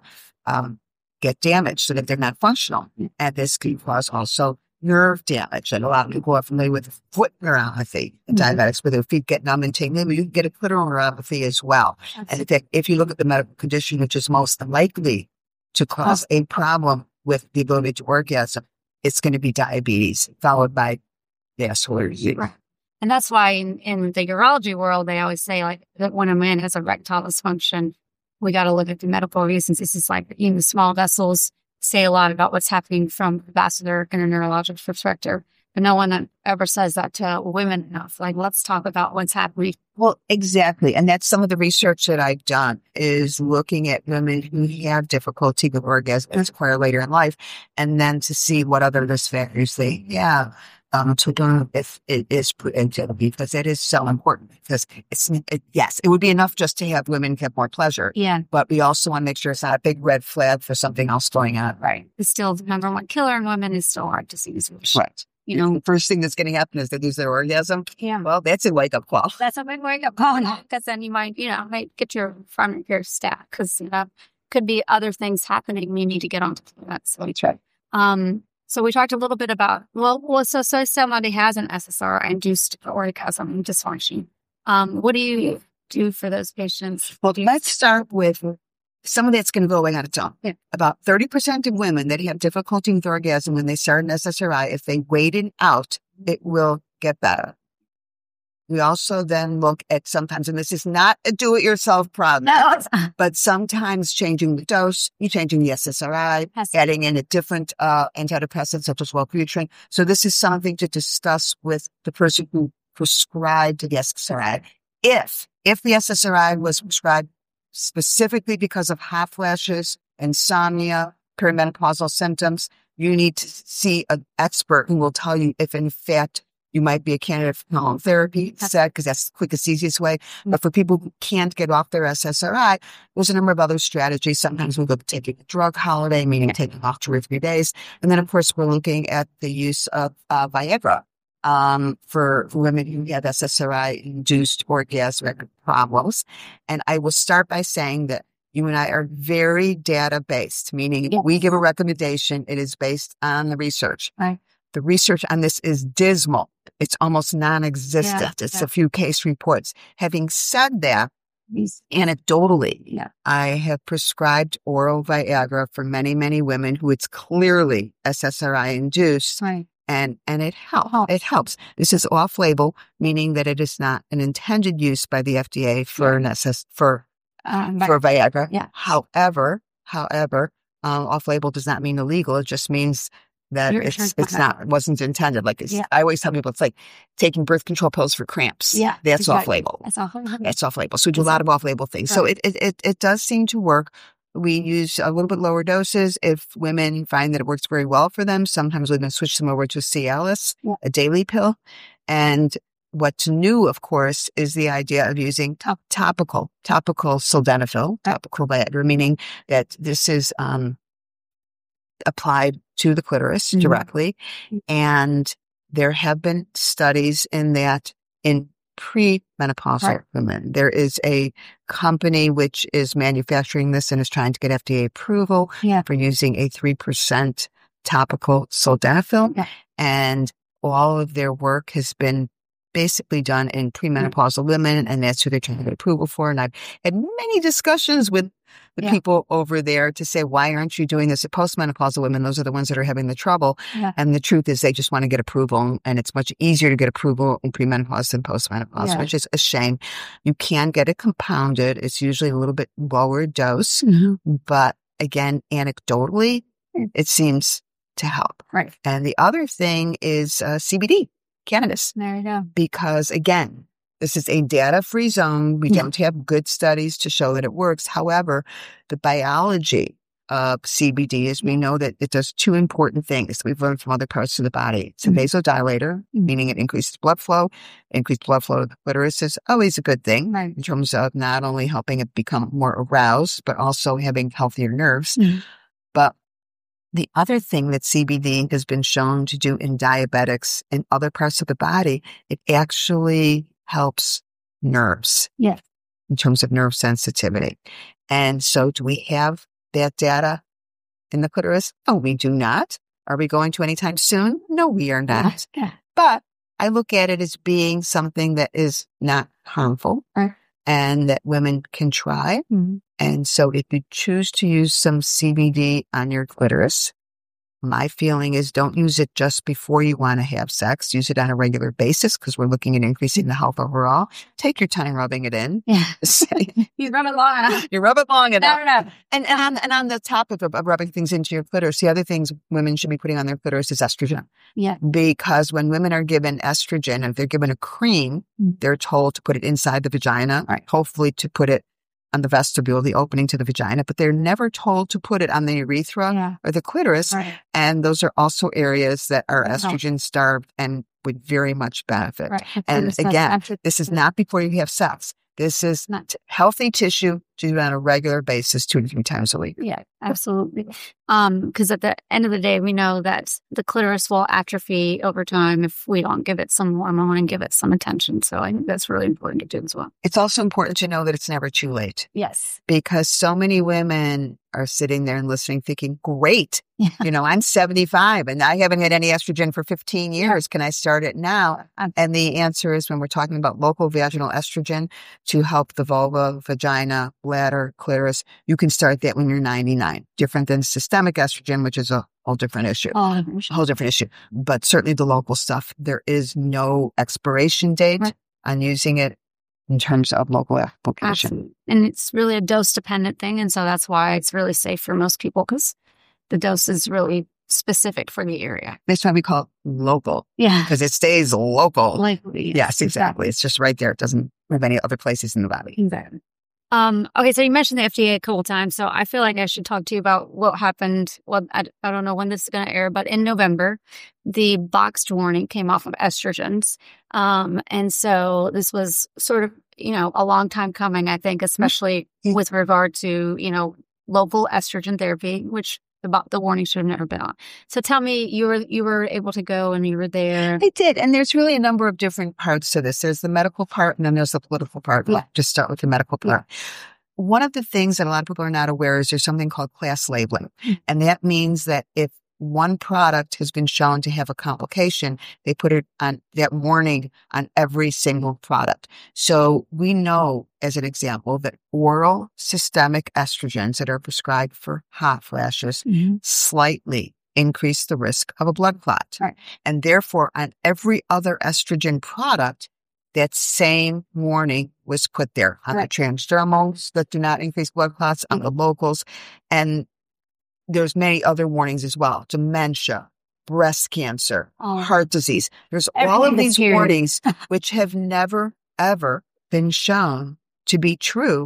get damaged so that they're not functional. And this can cause also nerve damage. And a lot of people are familiar with foot neuropathy, diabetics, with their feet get numb and tingling. You can get a clitoral neuropathy as well. And in fact, if you look at the medical condition which is most likely to cause a problem with the ability to orgasm, it's going to be diabetes, followed by vascular disease. Right. And that's why in the urology world, they always say that when a man has erectile dysfunction, we got to look at the medical reasons. This is the small vessels say a lot about what's happening from a vascular and a neurologic perspective. But no one ever says that to women enough. Let's talk about what's happening. Well, exactly. And that's some of the research that I've done, is looking at women who have difficulty with orgasm acquire later in life, and then to see what other risk factors they have to learn if it is put into, because it is so important. Because it would be enough just to have women have more pleasure. Yeah. But we also want to make sure it's not a big red flag for something else going on. Right. It's still the number one killer in women is still heart disease. Right. The first thing that's going to happen is they lose their orgasm. Yeah. Well, that's a wake-up call. That's a big wake-up call, because then you might get your front of your stack, because, could be other things happening. You need to get onto that. So we try. So we talked a little bit about, so somebody has an SSRI-induced orgasm dysfunction. What do you do for those patients? Well, let's start with some of that's going to go away on its own. Yeah. About 30% of women that have difficulty with orgasm when they start an SSRI, if they wait it out, it will get better. We also then look at sometimes, and this is not a do-it-yourself problem, but sometimes changing the dose, changing the SSRI, adding in a different antidepressant such as Wellbutrin. So this is something to discuss with the person who prescribed the SSRI. If the SSRI was prescribed specifically because of hot flashes, insomnia, perimenopausal symptoms, you need to see an expert who will tell you if, in fact, you might be a candidate for hormone therapy, because that's the quickest, easiest way. But for people who can't get off their SSRI, there's a number of other strategies. Sometimes we look at taking a drug holiday, meaning taking off 2 or 3 days. And then, of course, we're looking at the use of Viagra for women who have SSRI-induced orgasmic problems. And I will start by saying that you and I are very data-based, meaning if we give a recommendation, it is based on the research. Right. The research on this is dismal. It's almost non-existent. It's a few case reports. Having said that, anecdotally, I have prescribed oral Viagra for many, many women who it's clearly SSRI-induced. Right. And it helps. It helps. This is off-label, meaning that it is not an intended use by the FDA for Viagra. Yeah. However, off-label does not mean illegal. It just means that it wasn't intended. I always tell people it's like taking birth control pills for cramps. Yeah. That's off-label. That's off-label. So we do a lot of off-label things. Right. So it does seem to work We use a little bit lower doses if women find that it works very well for them. Sometimes women switch them over to Cialis, a daily pill. And what's new, of course, is the idea of using topical sildenafil, topical Viagra, meaning that this is applied to the clitoris directly. And there have been studies in that in premenopausal women. There is a company which is manufacturing this and is trying to get FDA approval for using a 3% topical sildenafil. And all of their work has been basically done in premenopausal women, and that's who they're trying to get approval for. And I've had many discussions with the people over there to say, why aren't you doing this at postmenopausal women? Those are the ones that are having the trouble. And the truth is they just want to get approval, and it's much easier to get approval in premenopause than postmenopause, which is a shame. You can get it compounded. It's usually a little bit lower dose, but again, anecdotally, it seems to help. Right. And the other thing is CBD. Cannabis. There you go. Because again, this is a data-free zone. We don't have good studies to show that it works. However, the biology of CBD is we know that it does two important things that we've learned from other parts of the body. It's a vasodilator, meaning it increases blood flow. Increased blood flow to the clitoris is always a good thing in terms of not only helping it become more aroused, but also having healthier nerves. But the other thing that CBD has been shown to do in diabetics and other parts of the body, it actually helps nerves in terms of nerve sensitivity. And so do we have that data in the clitoris? Oh, we do not. Are we going to anytime soon? No, we are not. But I look at it as being something that is not harmful and that women can try. And so if you choose to use some CBD on your clitoris, my feeling is don't use it just before you want to have sex. Use it on a regular basis because we're looking at increasing the health overall. Take your time rubbing it in. You rub it long enough. You rub it long enough. No. And on the topic of rubbing things into your clitoris, the other things women should be putting on their clitoris is estrogen. Because when women are given estrogen, if they're given a cream, they're told to put it inside the vagina, hopefully to put it on the vestibule, the opening to the vagina, but they're never told to put it on the urethra or the clitoris. And those are also areas that are estrogen starved and would very much benefit. And again, this is not before you have sex. This is healthy tissue to do on a regular basis 2 to 3 times a week. Yeah, absolutely. Because at the end of the day, we know that the clitoris will atrophy over time if we don't give it some hormone and give it some attention. So I think that's really important to do as well. It's also important to know that it's never too late. Yes. Because so many women are sitting there and listening thinking, great, I'm 75 and I haven't had any estrogen for 15 years. Can I start it now? And the answer is when we're talking about local vaginal estrogen to help the vulva, vagina, bladder, clitoris, you can start that when you're 99. Different than systemic estrogen, which is a whole different issue. But certainly the local stuff, there is no expiration date on using it in terms of local application. Absolutely. And it's really a dose-dependent thing, and so that's why it's really safe for most people because the dose is really specific for the area. That's why we call it local. Because it stays local. Likely. Yes, exactly. It's just right there. It doesn't have any other places in the body. Exactly. Okay, so you mentioned the FDA a couple times, so I feel like I should talk to you about what happened. Well, I don't know when this is going to air, but in November, the boxed warning came off of estrogens. And so this was sort of, a long time coming, I think, especially with regard to, local estrogen therapy, which the warning should have never been on. So tell me, you were able to go and you were there. I did. And there's really a number of different parts to this. There's the medical part and then there's the political part. We'll just start with the medical part. One of the things that a lot of people are not aware is there's something called class labeling. And that means that if one product has been shown to have a complication, they put it on that warning on every single product. So we know, as an example, that oral systemic estrogens that are prescribed for hot flashes slightly increase the risk of a blood clot. And therefore, on every other estrogen product, that same warning was put there on the transdermals that do not increase blood clots, on the locals, and there's many other warnings as well. Dementia, breast cancer, heart disease. There's all of these warnings which have never, ever been shown to be true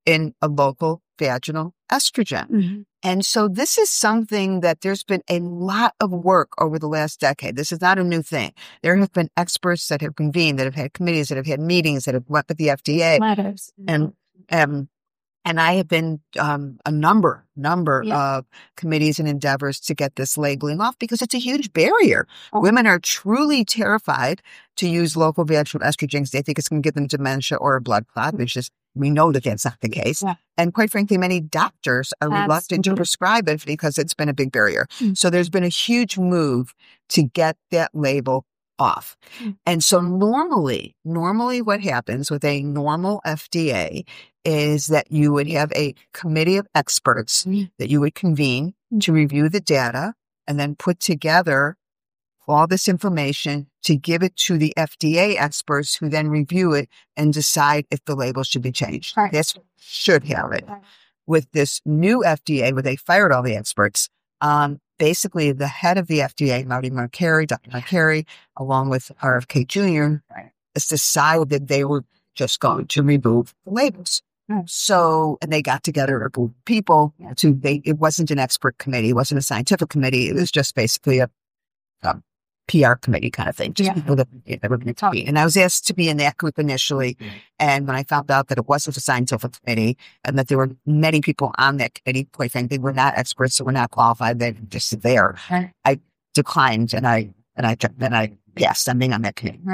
in a local vaginal estrogen. Mm-hmm. And so this is something that there's been a lot of work over the last decade. This is not a new thing. There have been experts that have convened, that have had committees, that have had meetings, that have went with the FDA. Letters. And I have been a number of committees and endeavors to get this labeling off because it's a huge barrier. Oh. Women are truly terrified to use local vaginal estrogens. They think it's going to give them dementia or a blood clot, which is, we know that that's not the case. Yeah. And quite frankly, many doctors are reluctant to prescribe it because it's been a big barrier. Mm. So there's been a huge move to get that label off. Mm. And so normally what happens with a normal FDA is that you would have a committee of experts that you would convene to review the data and then put together all this information to give it to the FDA experts who then review it and decide if the label should be changed. Right. This should have it. With this new FDA, where they fired all the experts, basically the head of the FDA, Dr. Makary, along with RFK Jr., has decided that they were just going to remove the labels. So, and they got together a group of people it wasn't an expert committee. It wasn't a scientific committee. It was just basically a PR committee kind of thing. Just people that were going to be. And I was asked to be in that group initially. And when I found out that it wasn't a scientific committee and that there were many people on that committee, quite frankly, were not experts, so were not qualified. They were just there. I declined and I passed on being on that committee.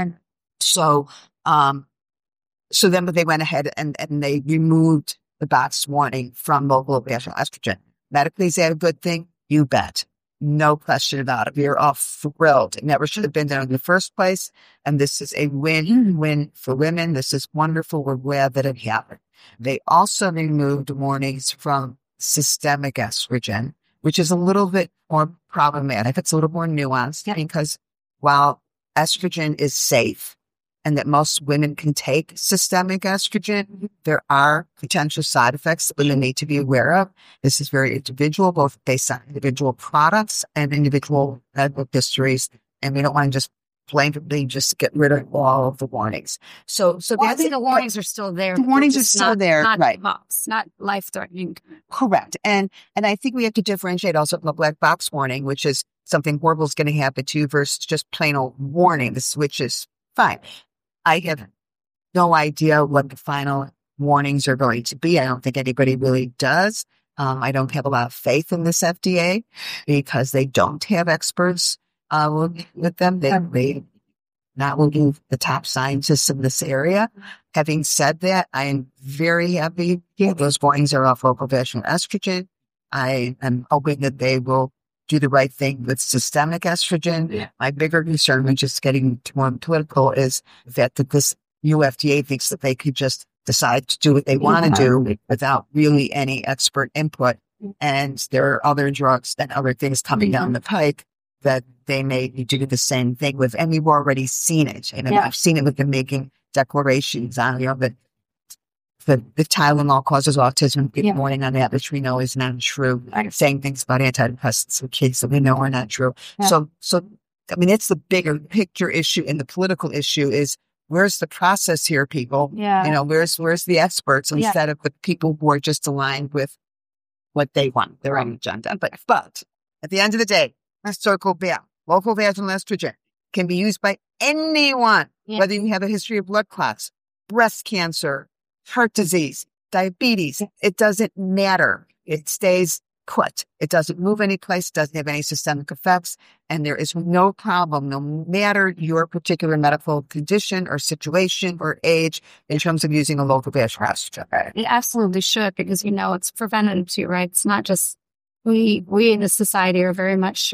So then they went ahead and they removed the box warning from local vaginal estrogen. Medically, is that a good thing? You bet. No question about it. We are all thrilled. It never should have been there in the first place. And this is a win-win for women. This is wonderful. We're glad that it happened. They also removed warnings from systemic estrogen, which is a little bit more problematic. It's a little more nuanced because while estrogen is safe, and that most women can take systemic estrogen, there are potential side effects that women need to be aware of. This is very individual, both based on individual products and individual medical histories. And we don't want to just blanketly just get rid of all of the warnings. So I think the warnings are still there. The warnings are still there, right? Not life-threatening. Correct. And I think we have to differentiate also from a black box warning, which is something horrible is going to happen to you, versus just plain old warning, which is fine. I have no idea what the final warnings are going to be. I don't think anybody really does. I don't have a lot of faith in this FDA because they don't have experts with them. They not looking the top scientists in this area. Having said that, I am very happy those warnings are off local vaginal estrogen. I am hoping that they will do the right thing with systemic estrogen. Yeah. My bigger concern, which is getting more political, is that this UFDA thinks that they could just decide to do what they want to do without really any expert input. And there are other drugs and other things coming down the pike that they may do the same thing with. And we've already seen it. And I've seen it with them making declarations on, that the Tylenol causes autism. Good morning on that, which we know is not true. Saying things about antidepressants with kids that we know are not true. So I mean, it's the bigger picture issue, and the political issue is where's the process here, people? Where's the experts instead of the people who are just aligned with what they want, their own agenda. But at the end of the day, let's circle back. Local vaginal estrogen can be used by anyone, whether you have a history of blood clots, breast cancer, heart disease, diabetes. It doesn't matter. It stays put. It doesn't move any place, doesn't have any systemic effects, and there is no problem, no matter your particular medical condition or situation or age, in terms of using a local vaginal estrogen. It absolutely should, because it's preventative too, right? It's not just we in the society are very much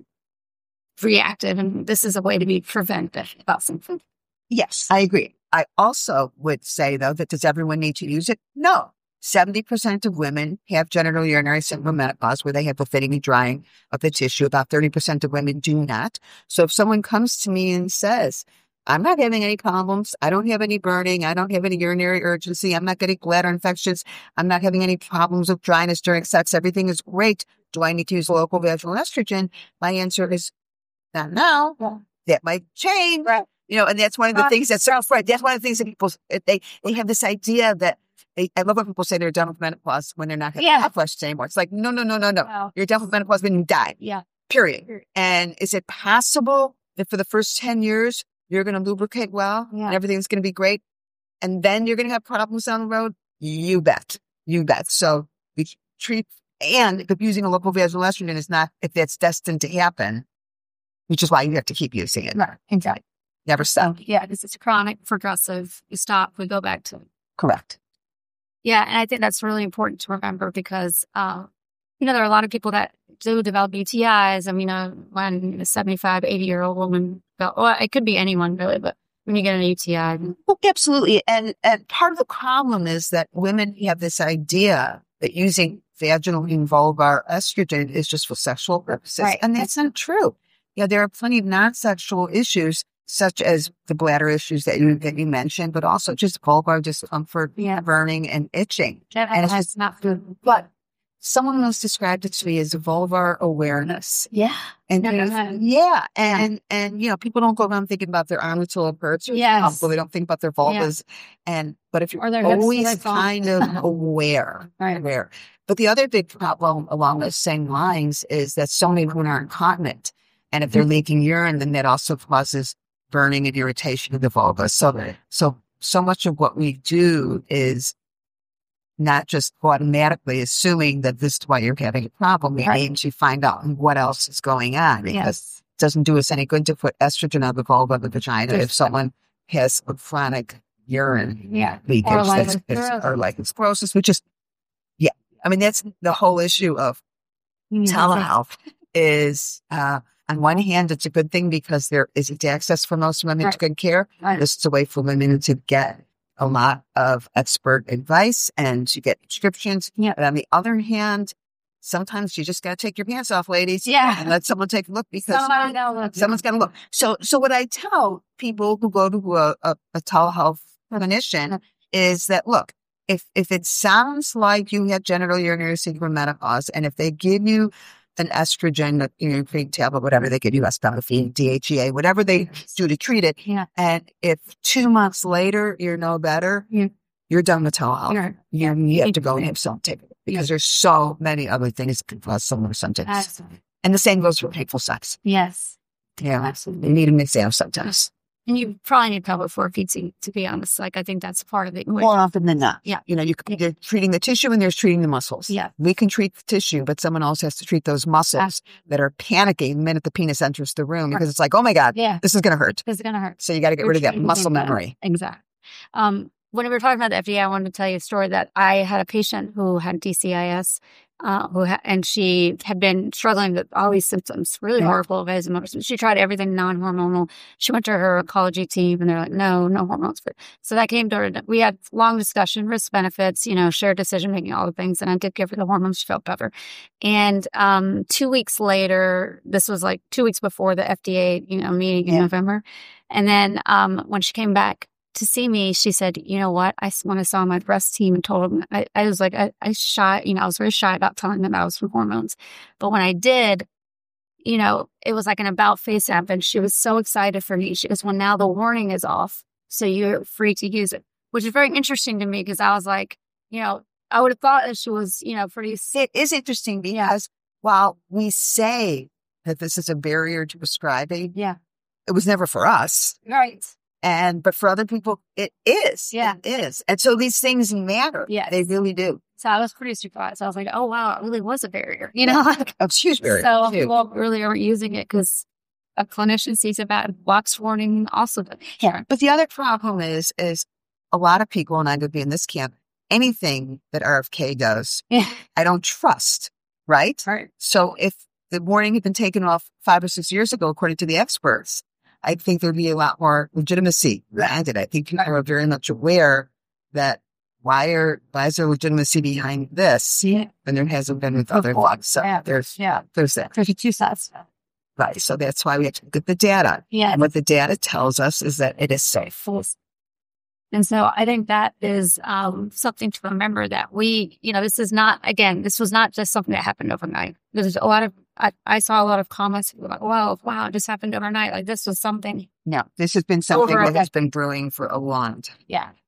reactive, and this is a way to be preventive about something. Yes, I agree. I also would say, though, that does everyone need to use it? No. 70% of women have genital urinary syndrome menopause, where they have the thinning and drying of the tissue. About 30% of women do not. So if someone comes to me and says, I'm not having any problems, I don't have any burning, I don't have any urinary urgency, I'm not getting bladder infections, I'm not having any problems with dryness during sex, everything is great, do I need to use local vaginal estrogen? My answer is not now. That might change. Right. And that's one of the things that's right. That's one of the things that people, they have this idea that I love when people say they're done with menopause when they're not having hot flushes anymore. It's like, no. Wow. You're done with menopause when you die. Yeah. Period. And is it possible that for the first 10 years, you're going to lubricate well and everything's going to be great? And then you're going to have problems down the road? You bet. So we treat, and if using a local vaginal estrogen is not, if that's destined to happen, which is why you have to keep using it. Right. Exactly. Never stop. Yeah. Because it's chronic, progressive. You stop, we go back to it. Correct. Yeah. And I think that's really important to remember because, there are a lot of people that do develop UTIs. I mean, when a 75, 80-year-old woman, it could be anyone really, but when you get an UTI. Well, absolutely. And part of the problem is that women have this idea that using vaginal and vulvar estrogen is just for sexual purposes. Right. And that's not true. There are plenty of non-sexual issues, such as the bladder issues that you mentioned, but also just vulvar discomfort, burning, and itching. And it's just not good. But someone else described it to me as vulvar awareness. Yeah. And people don't go around thinking about their arm until it hurts. Yes. They don't think about their vulvas. But if you're always kind of aware. But the other big problem along those same lines is that so many women are incontinent. And if they're leaking urine, then that also causes burning and irritation of the vulva. So much of what we do is not just automatically assuming that this is why you're having a problem. We need to find out what else is going on, because it doesn't do us any good to put estrogen on the vulva of the vagina if someone has a chronic urine leakage or like sclerosis, which is, I mean, that's the whole issue of telehealth is, on one hand, it's a good thing because there isn't access for most women to good care. This is a way for women to get a lot of expert advice and to get prescriptions. But on the other hand, sometimes you just got to take your pants off, ladies. And let someone take a look because someone's got to look. So what I tell people who go to a telehealth clinician is that, look, if it sounds like you have genital urinary syndrome menopause, and if they give you an estrogen, cream tablet, whatever they give you, astaghfirullah, DHEA, whatever they do to treat it. And if 2 months later you're no better, you're done with telehealth. You have to go and have some take it because there's so many other things that can cause similar symptoms. Absolutely. And the same goes for hateful sex. Yes. Yeah. Absolutely. You need an exam sometimes. And you probably need pelvic floor feeding, to be honest. Like, I think that's part of it. More often than not. Yeah. You're treating the tissue and there's treating the muscles. Yeah. We can treat the tissue, but someone else has to treat those muscles that are panicking the minute the penis enters the room because it's like, oh my God, this is going to hurt. This is going to hurt. So you got to get rid of that muscle memory. Exactly. When we were talking about the FDA, I wanted to tell you a story that I had a patient who had DCIS, and she had been struggling with all these symptoms, really horrible vasomotor. She tried everything non-hormonal. She went to her oncology team, and they're like, no hormones. So that came to her. We had long discussion, risk benefits, shared decision making, all the things. And I did give her the hormones. She felt better. And 2 weeks later, this was like 2 weeks before the FDA, meeting in November. And then when she came back to see me, she said, you know what? When I saw my breast team and told them, I was like, I shy, I was very shy about telling them I was from hormones. But when I did, it was like an about face happened. She was so excited for me. She goes, well, now the warning is off, so you're free to use it, which is very interesting to me because I was like, I would have thought that she was, pretty. It is interesting because while we say that this is a barrier to prescribing, it was never for us. Right. But for other people, it is. It is. And so these things matter. They really do. So I was pretty surprised. I was like, oh, wow, it really was a barrier, It's a huge barrier. So people really aren't using it because a clinician sees a bad box warning also. But the other problem is a lot of people, and I would be in this camp, anything that RFK does, I don't trust, right? So if the warning had been taken off 5 or 6 years ago, according to the experts, I think there'd be a lot more legitimacy behind it. I think people are very much aware that why is there legitimacy behind this when there hasn't been with other ones? So there's that. There's two sides. Right. So that's why we have to look at the data. And what the data tells us is that it is safe. And so I think that is something to remember that this is not, again, this was not just something that happened overnight. There's a lot of, I saw a lot of comments like, wow, it just happened overnight. Like this was something. No, this has been something that has been brewing for a long time.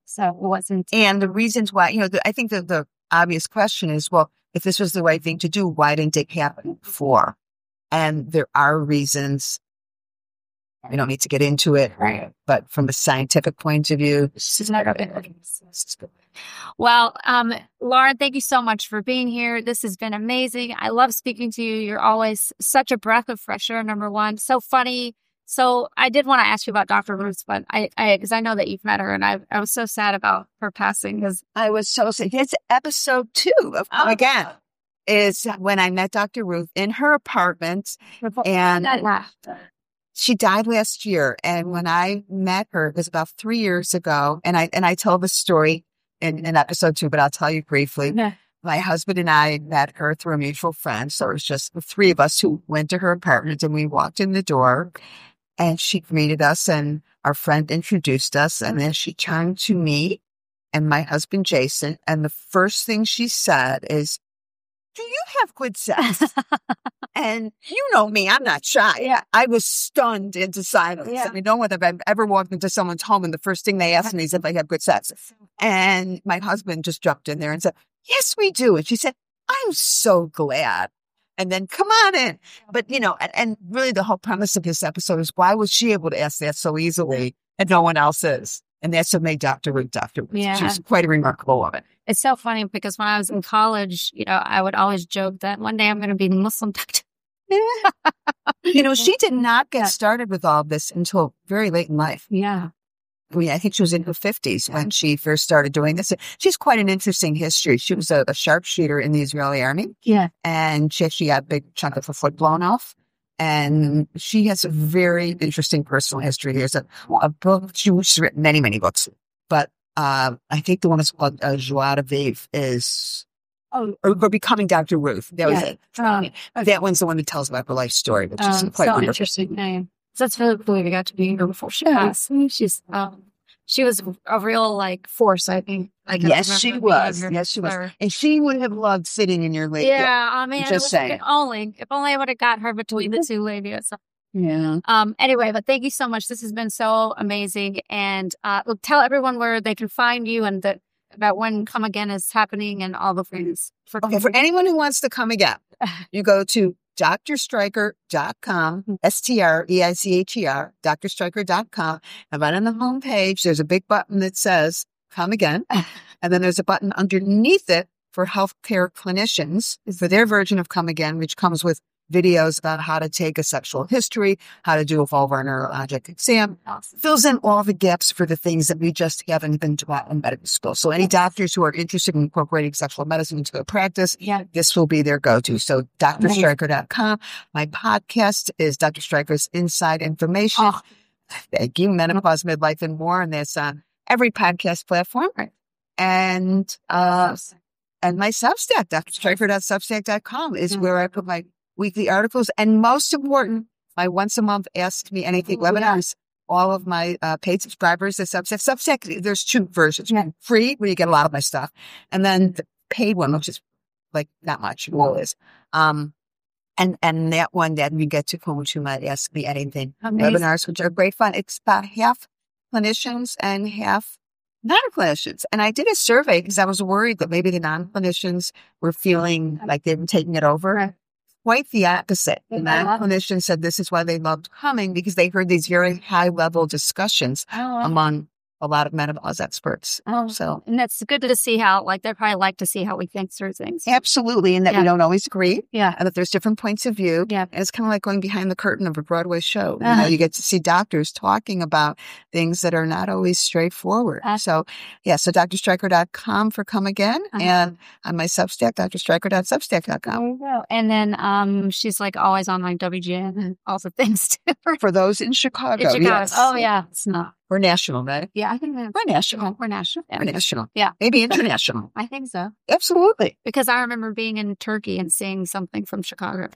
So it wasn't. And the reasons why, I think that the obvious question is, well, if this was the right thing to do, why didn't it happen before? And there are reasons. We don't need to get into it, right? But from a scientific point of view, this is not good. Well, Lauren, thank you so much for being here. This has been amazing. I love speaking to you. You're always such a breath of fresh air, number one. So funny. So I did want to ask you about Dr. Ruth, but because I know that you've met her, and I was so sad about her passing because I was so sad. It's episode 2 of Come Again. Is when I met Dr. Ruth in her apartment, and she died last year. And when I met her, it was about 3 years ago. And I tell the story in episode 2, but I'll tell you briefly. Yeah. My husband and I met her through a mutual friend. So it was just the 3 of us who went to her apartment, and we walked in the door, and she greeted us, and our friend introduced us. And then she turned to me and my husband, Jason. And the first thing she said is, "Do you have good sex?" And you know me, I'm not shy. Yeah. I was stunned into silence. Yeah. I mean, no one have ever walked into someone's home and the first thing they asked me is if I have good sex. And my husband just jumped in there and said, "Yes, we do." And she said, "I'm so glad." And then, "Come on in." But, and really the whole premise of this episode is, why was she able to ask that so easily and no one else is? And that's what made Dr. Ruth Dr. Ruth. Yeah. She was quite a remarkable woman. It's so funny because when I was in college, I would always joke that one day I'm going to be the Muslim doctor. She did not get started with all this until very late in life. Yeah. I think she was in her 50s when she first started doing this. She's quite an interesting history. She was a sharpshooter in the Israeli army. Yeah. And she actually got a big chunk of her foot blown off. And she has a very interesting personal history. There's a book. She's written many, many books. But I think the one that's called Joie de Vivre is... or Becoming Dr. Ruth. That was it. That one's the one that tells about her life story, which is quite wonderful. Interesting name. So that's really cool. We got to meet her before she passed. She was a real force, I think. Yes, she was. Yes, she was. And she would have loved sitting in your labia. Yeah, I mean, just saying. If only I would have got her between the 2 labias. So. Yeah. Anyway, but thank you so much. This has been so amazing. And tell everyone where they can find you and about when Come Again is happening and all the things. For anyone who wants to come again, you go to drstreicher.com, STREICHER, drstreicher.com. And right on the homepage, there's a big button that says Come Again. And then there's a button underneath it for healthcare clinicians for their version of Come Again, which comes with videos about how to take a sexual history, how to do a vulvar neurologic exam, fills in all the gaps for the things that we just haven't been taught in medical school. So any doctors who are interested in incorporating sexual medicine into their practice, this will be their go-to. So drstreicher.com. My podcast is Dr. Streicher's Inside Information. Oh. Thank you. Menopause, Midlife, and More. And that's on every podcast platform. Right. And my Substack, drstreicher.substack.com is where I put my weekly articles, and most important, my once a month Ask Me Anything webinars. All of my paid subscribers at Substack. Substack, there's 2 versions. Free, where you get a lot of my stuff, and then the paid one, which is not much. Well, is and that one that you get to come to my Ask Me Anything webinars, which are great fun. It's about half clinicians and half non-clinicians. And I did a survey because I was worried that maybe the non-clinicians were feeling like they were taking it over. Right. Quite the opposite. The non-clinicians said this is why they loved coming, because they heard these very high-level discussions among a lot of menopause experts. And that's good to see how, they probably like to see how we think through things. Absolutely. And that we don't always agree. Yeah. And that there's different points of view. Yeah. And it's kind of like going behind the curtain of a Broadway show. You get to see doctors talking about things that are not always straightforward. So drstreicher.com for Come Again. And on my Substack, drstreicher.substack.com. There you go. And then she's always on WGN and all the things too. For those in Chicago. Yes. Oh, yeah. It's not. We're national, right? Yeah, I think we're national. We're national. Yeah. We're national. Yeah. Maybe international. I think so. Absolutely. Because I remember being in Turkey and seeing something from Chicago,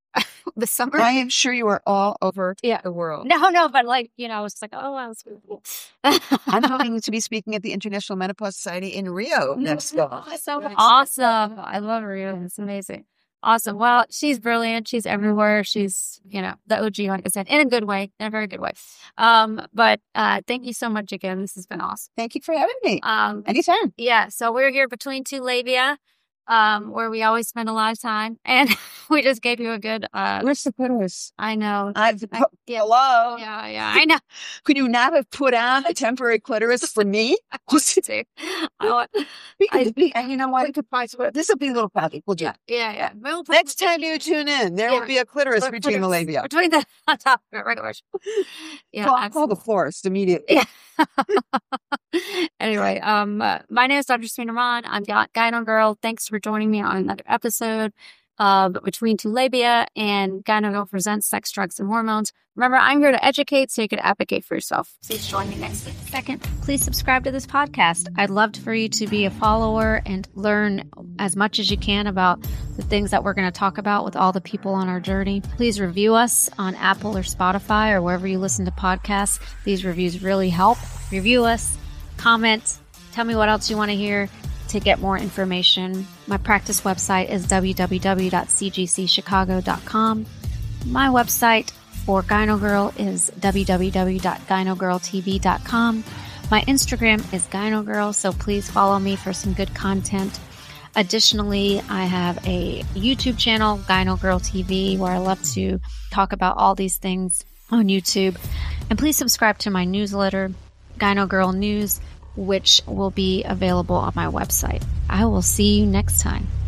the summer. I am sure you were all over the world. No, but it's oh, wow, that's really cool. I'm hoping to be speaking at the International Menopause Society in Rio next fall. That's so awesome. I love Rio. It's amazing. Awesome. Well, she's brilliant. She's everywhere. She's, the OG, like I said, in a good way, in a very good way. But thank you so much again. This has been awesome. Thank you for having me. Anytime. Yeah. So we're here between two labia, where we always spend a lot of time, and we just gave you a good. Where's the clitoris? I know. Hello. Yeah. I know. Could you not have put on a temporary clitoris for me? You know what? We could find this will be a little pouty. We'll do it. Yeah. Next time you tune in, there will be a clitoris between the labia. Between the on top of it, right away. Yeah. I'll call the florist immediately. Yeah. Anyway, my name is Dr. Smina Rahman. I'm Gyno Girl. Thanks for joining me on another episode of Between Two Labia and Gyno Girl Presents Sex, Drugs, and Hormones. Remember, I'm here to educate so you can advocate for yourself. Please join me next week. Second, please subscribe to this podcast. I'd love for you to be a follower and learn as much as you can about the things that we're going to talk about with all the people on our journey. Please review us on Apple or Spotify or wherever you listen to podcasts. These reviews really help. Review us, comment, tell me what else you want to hear to get more information. My practice website is www.cgcchicago.com. My website for Gyno Girl is www.gynogirltv.com. My Instagram is Gyno Girl, so please follow me for some good content. Additionally, I have a YouTube channel, Gyno Girl TV, where I love to talk about all these things on YouTube. And please subscribe to my newsletter, Gyno Girl News, which will be available on my website. I will see you next time.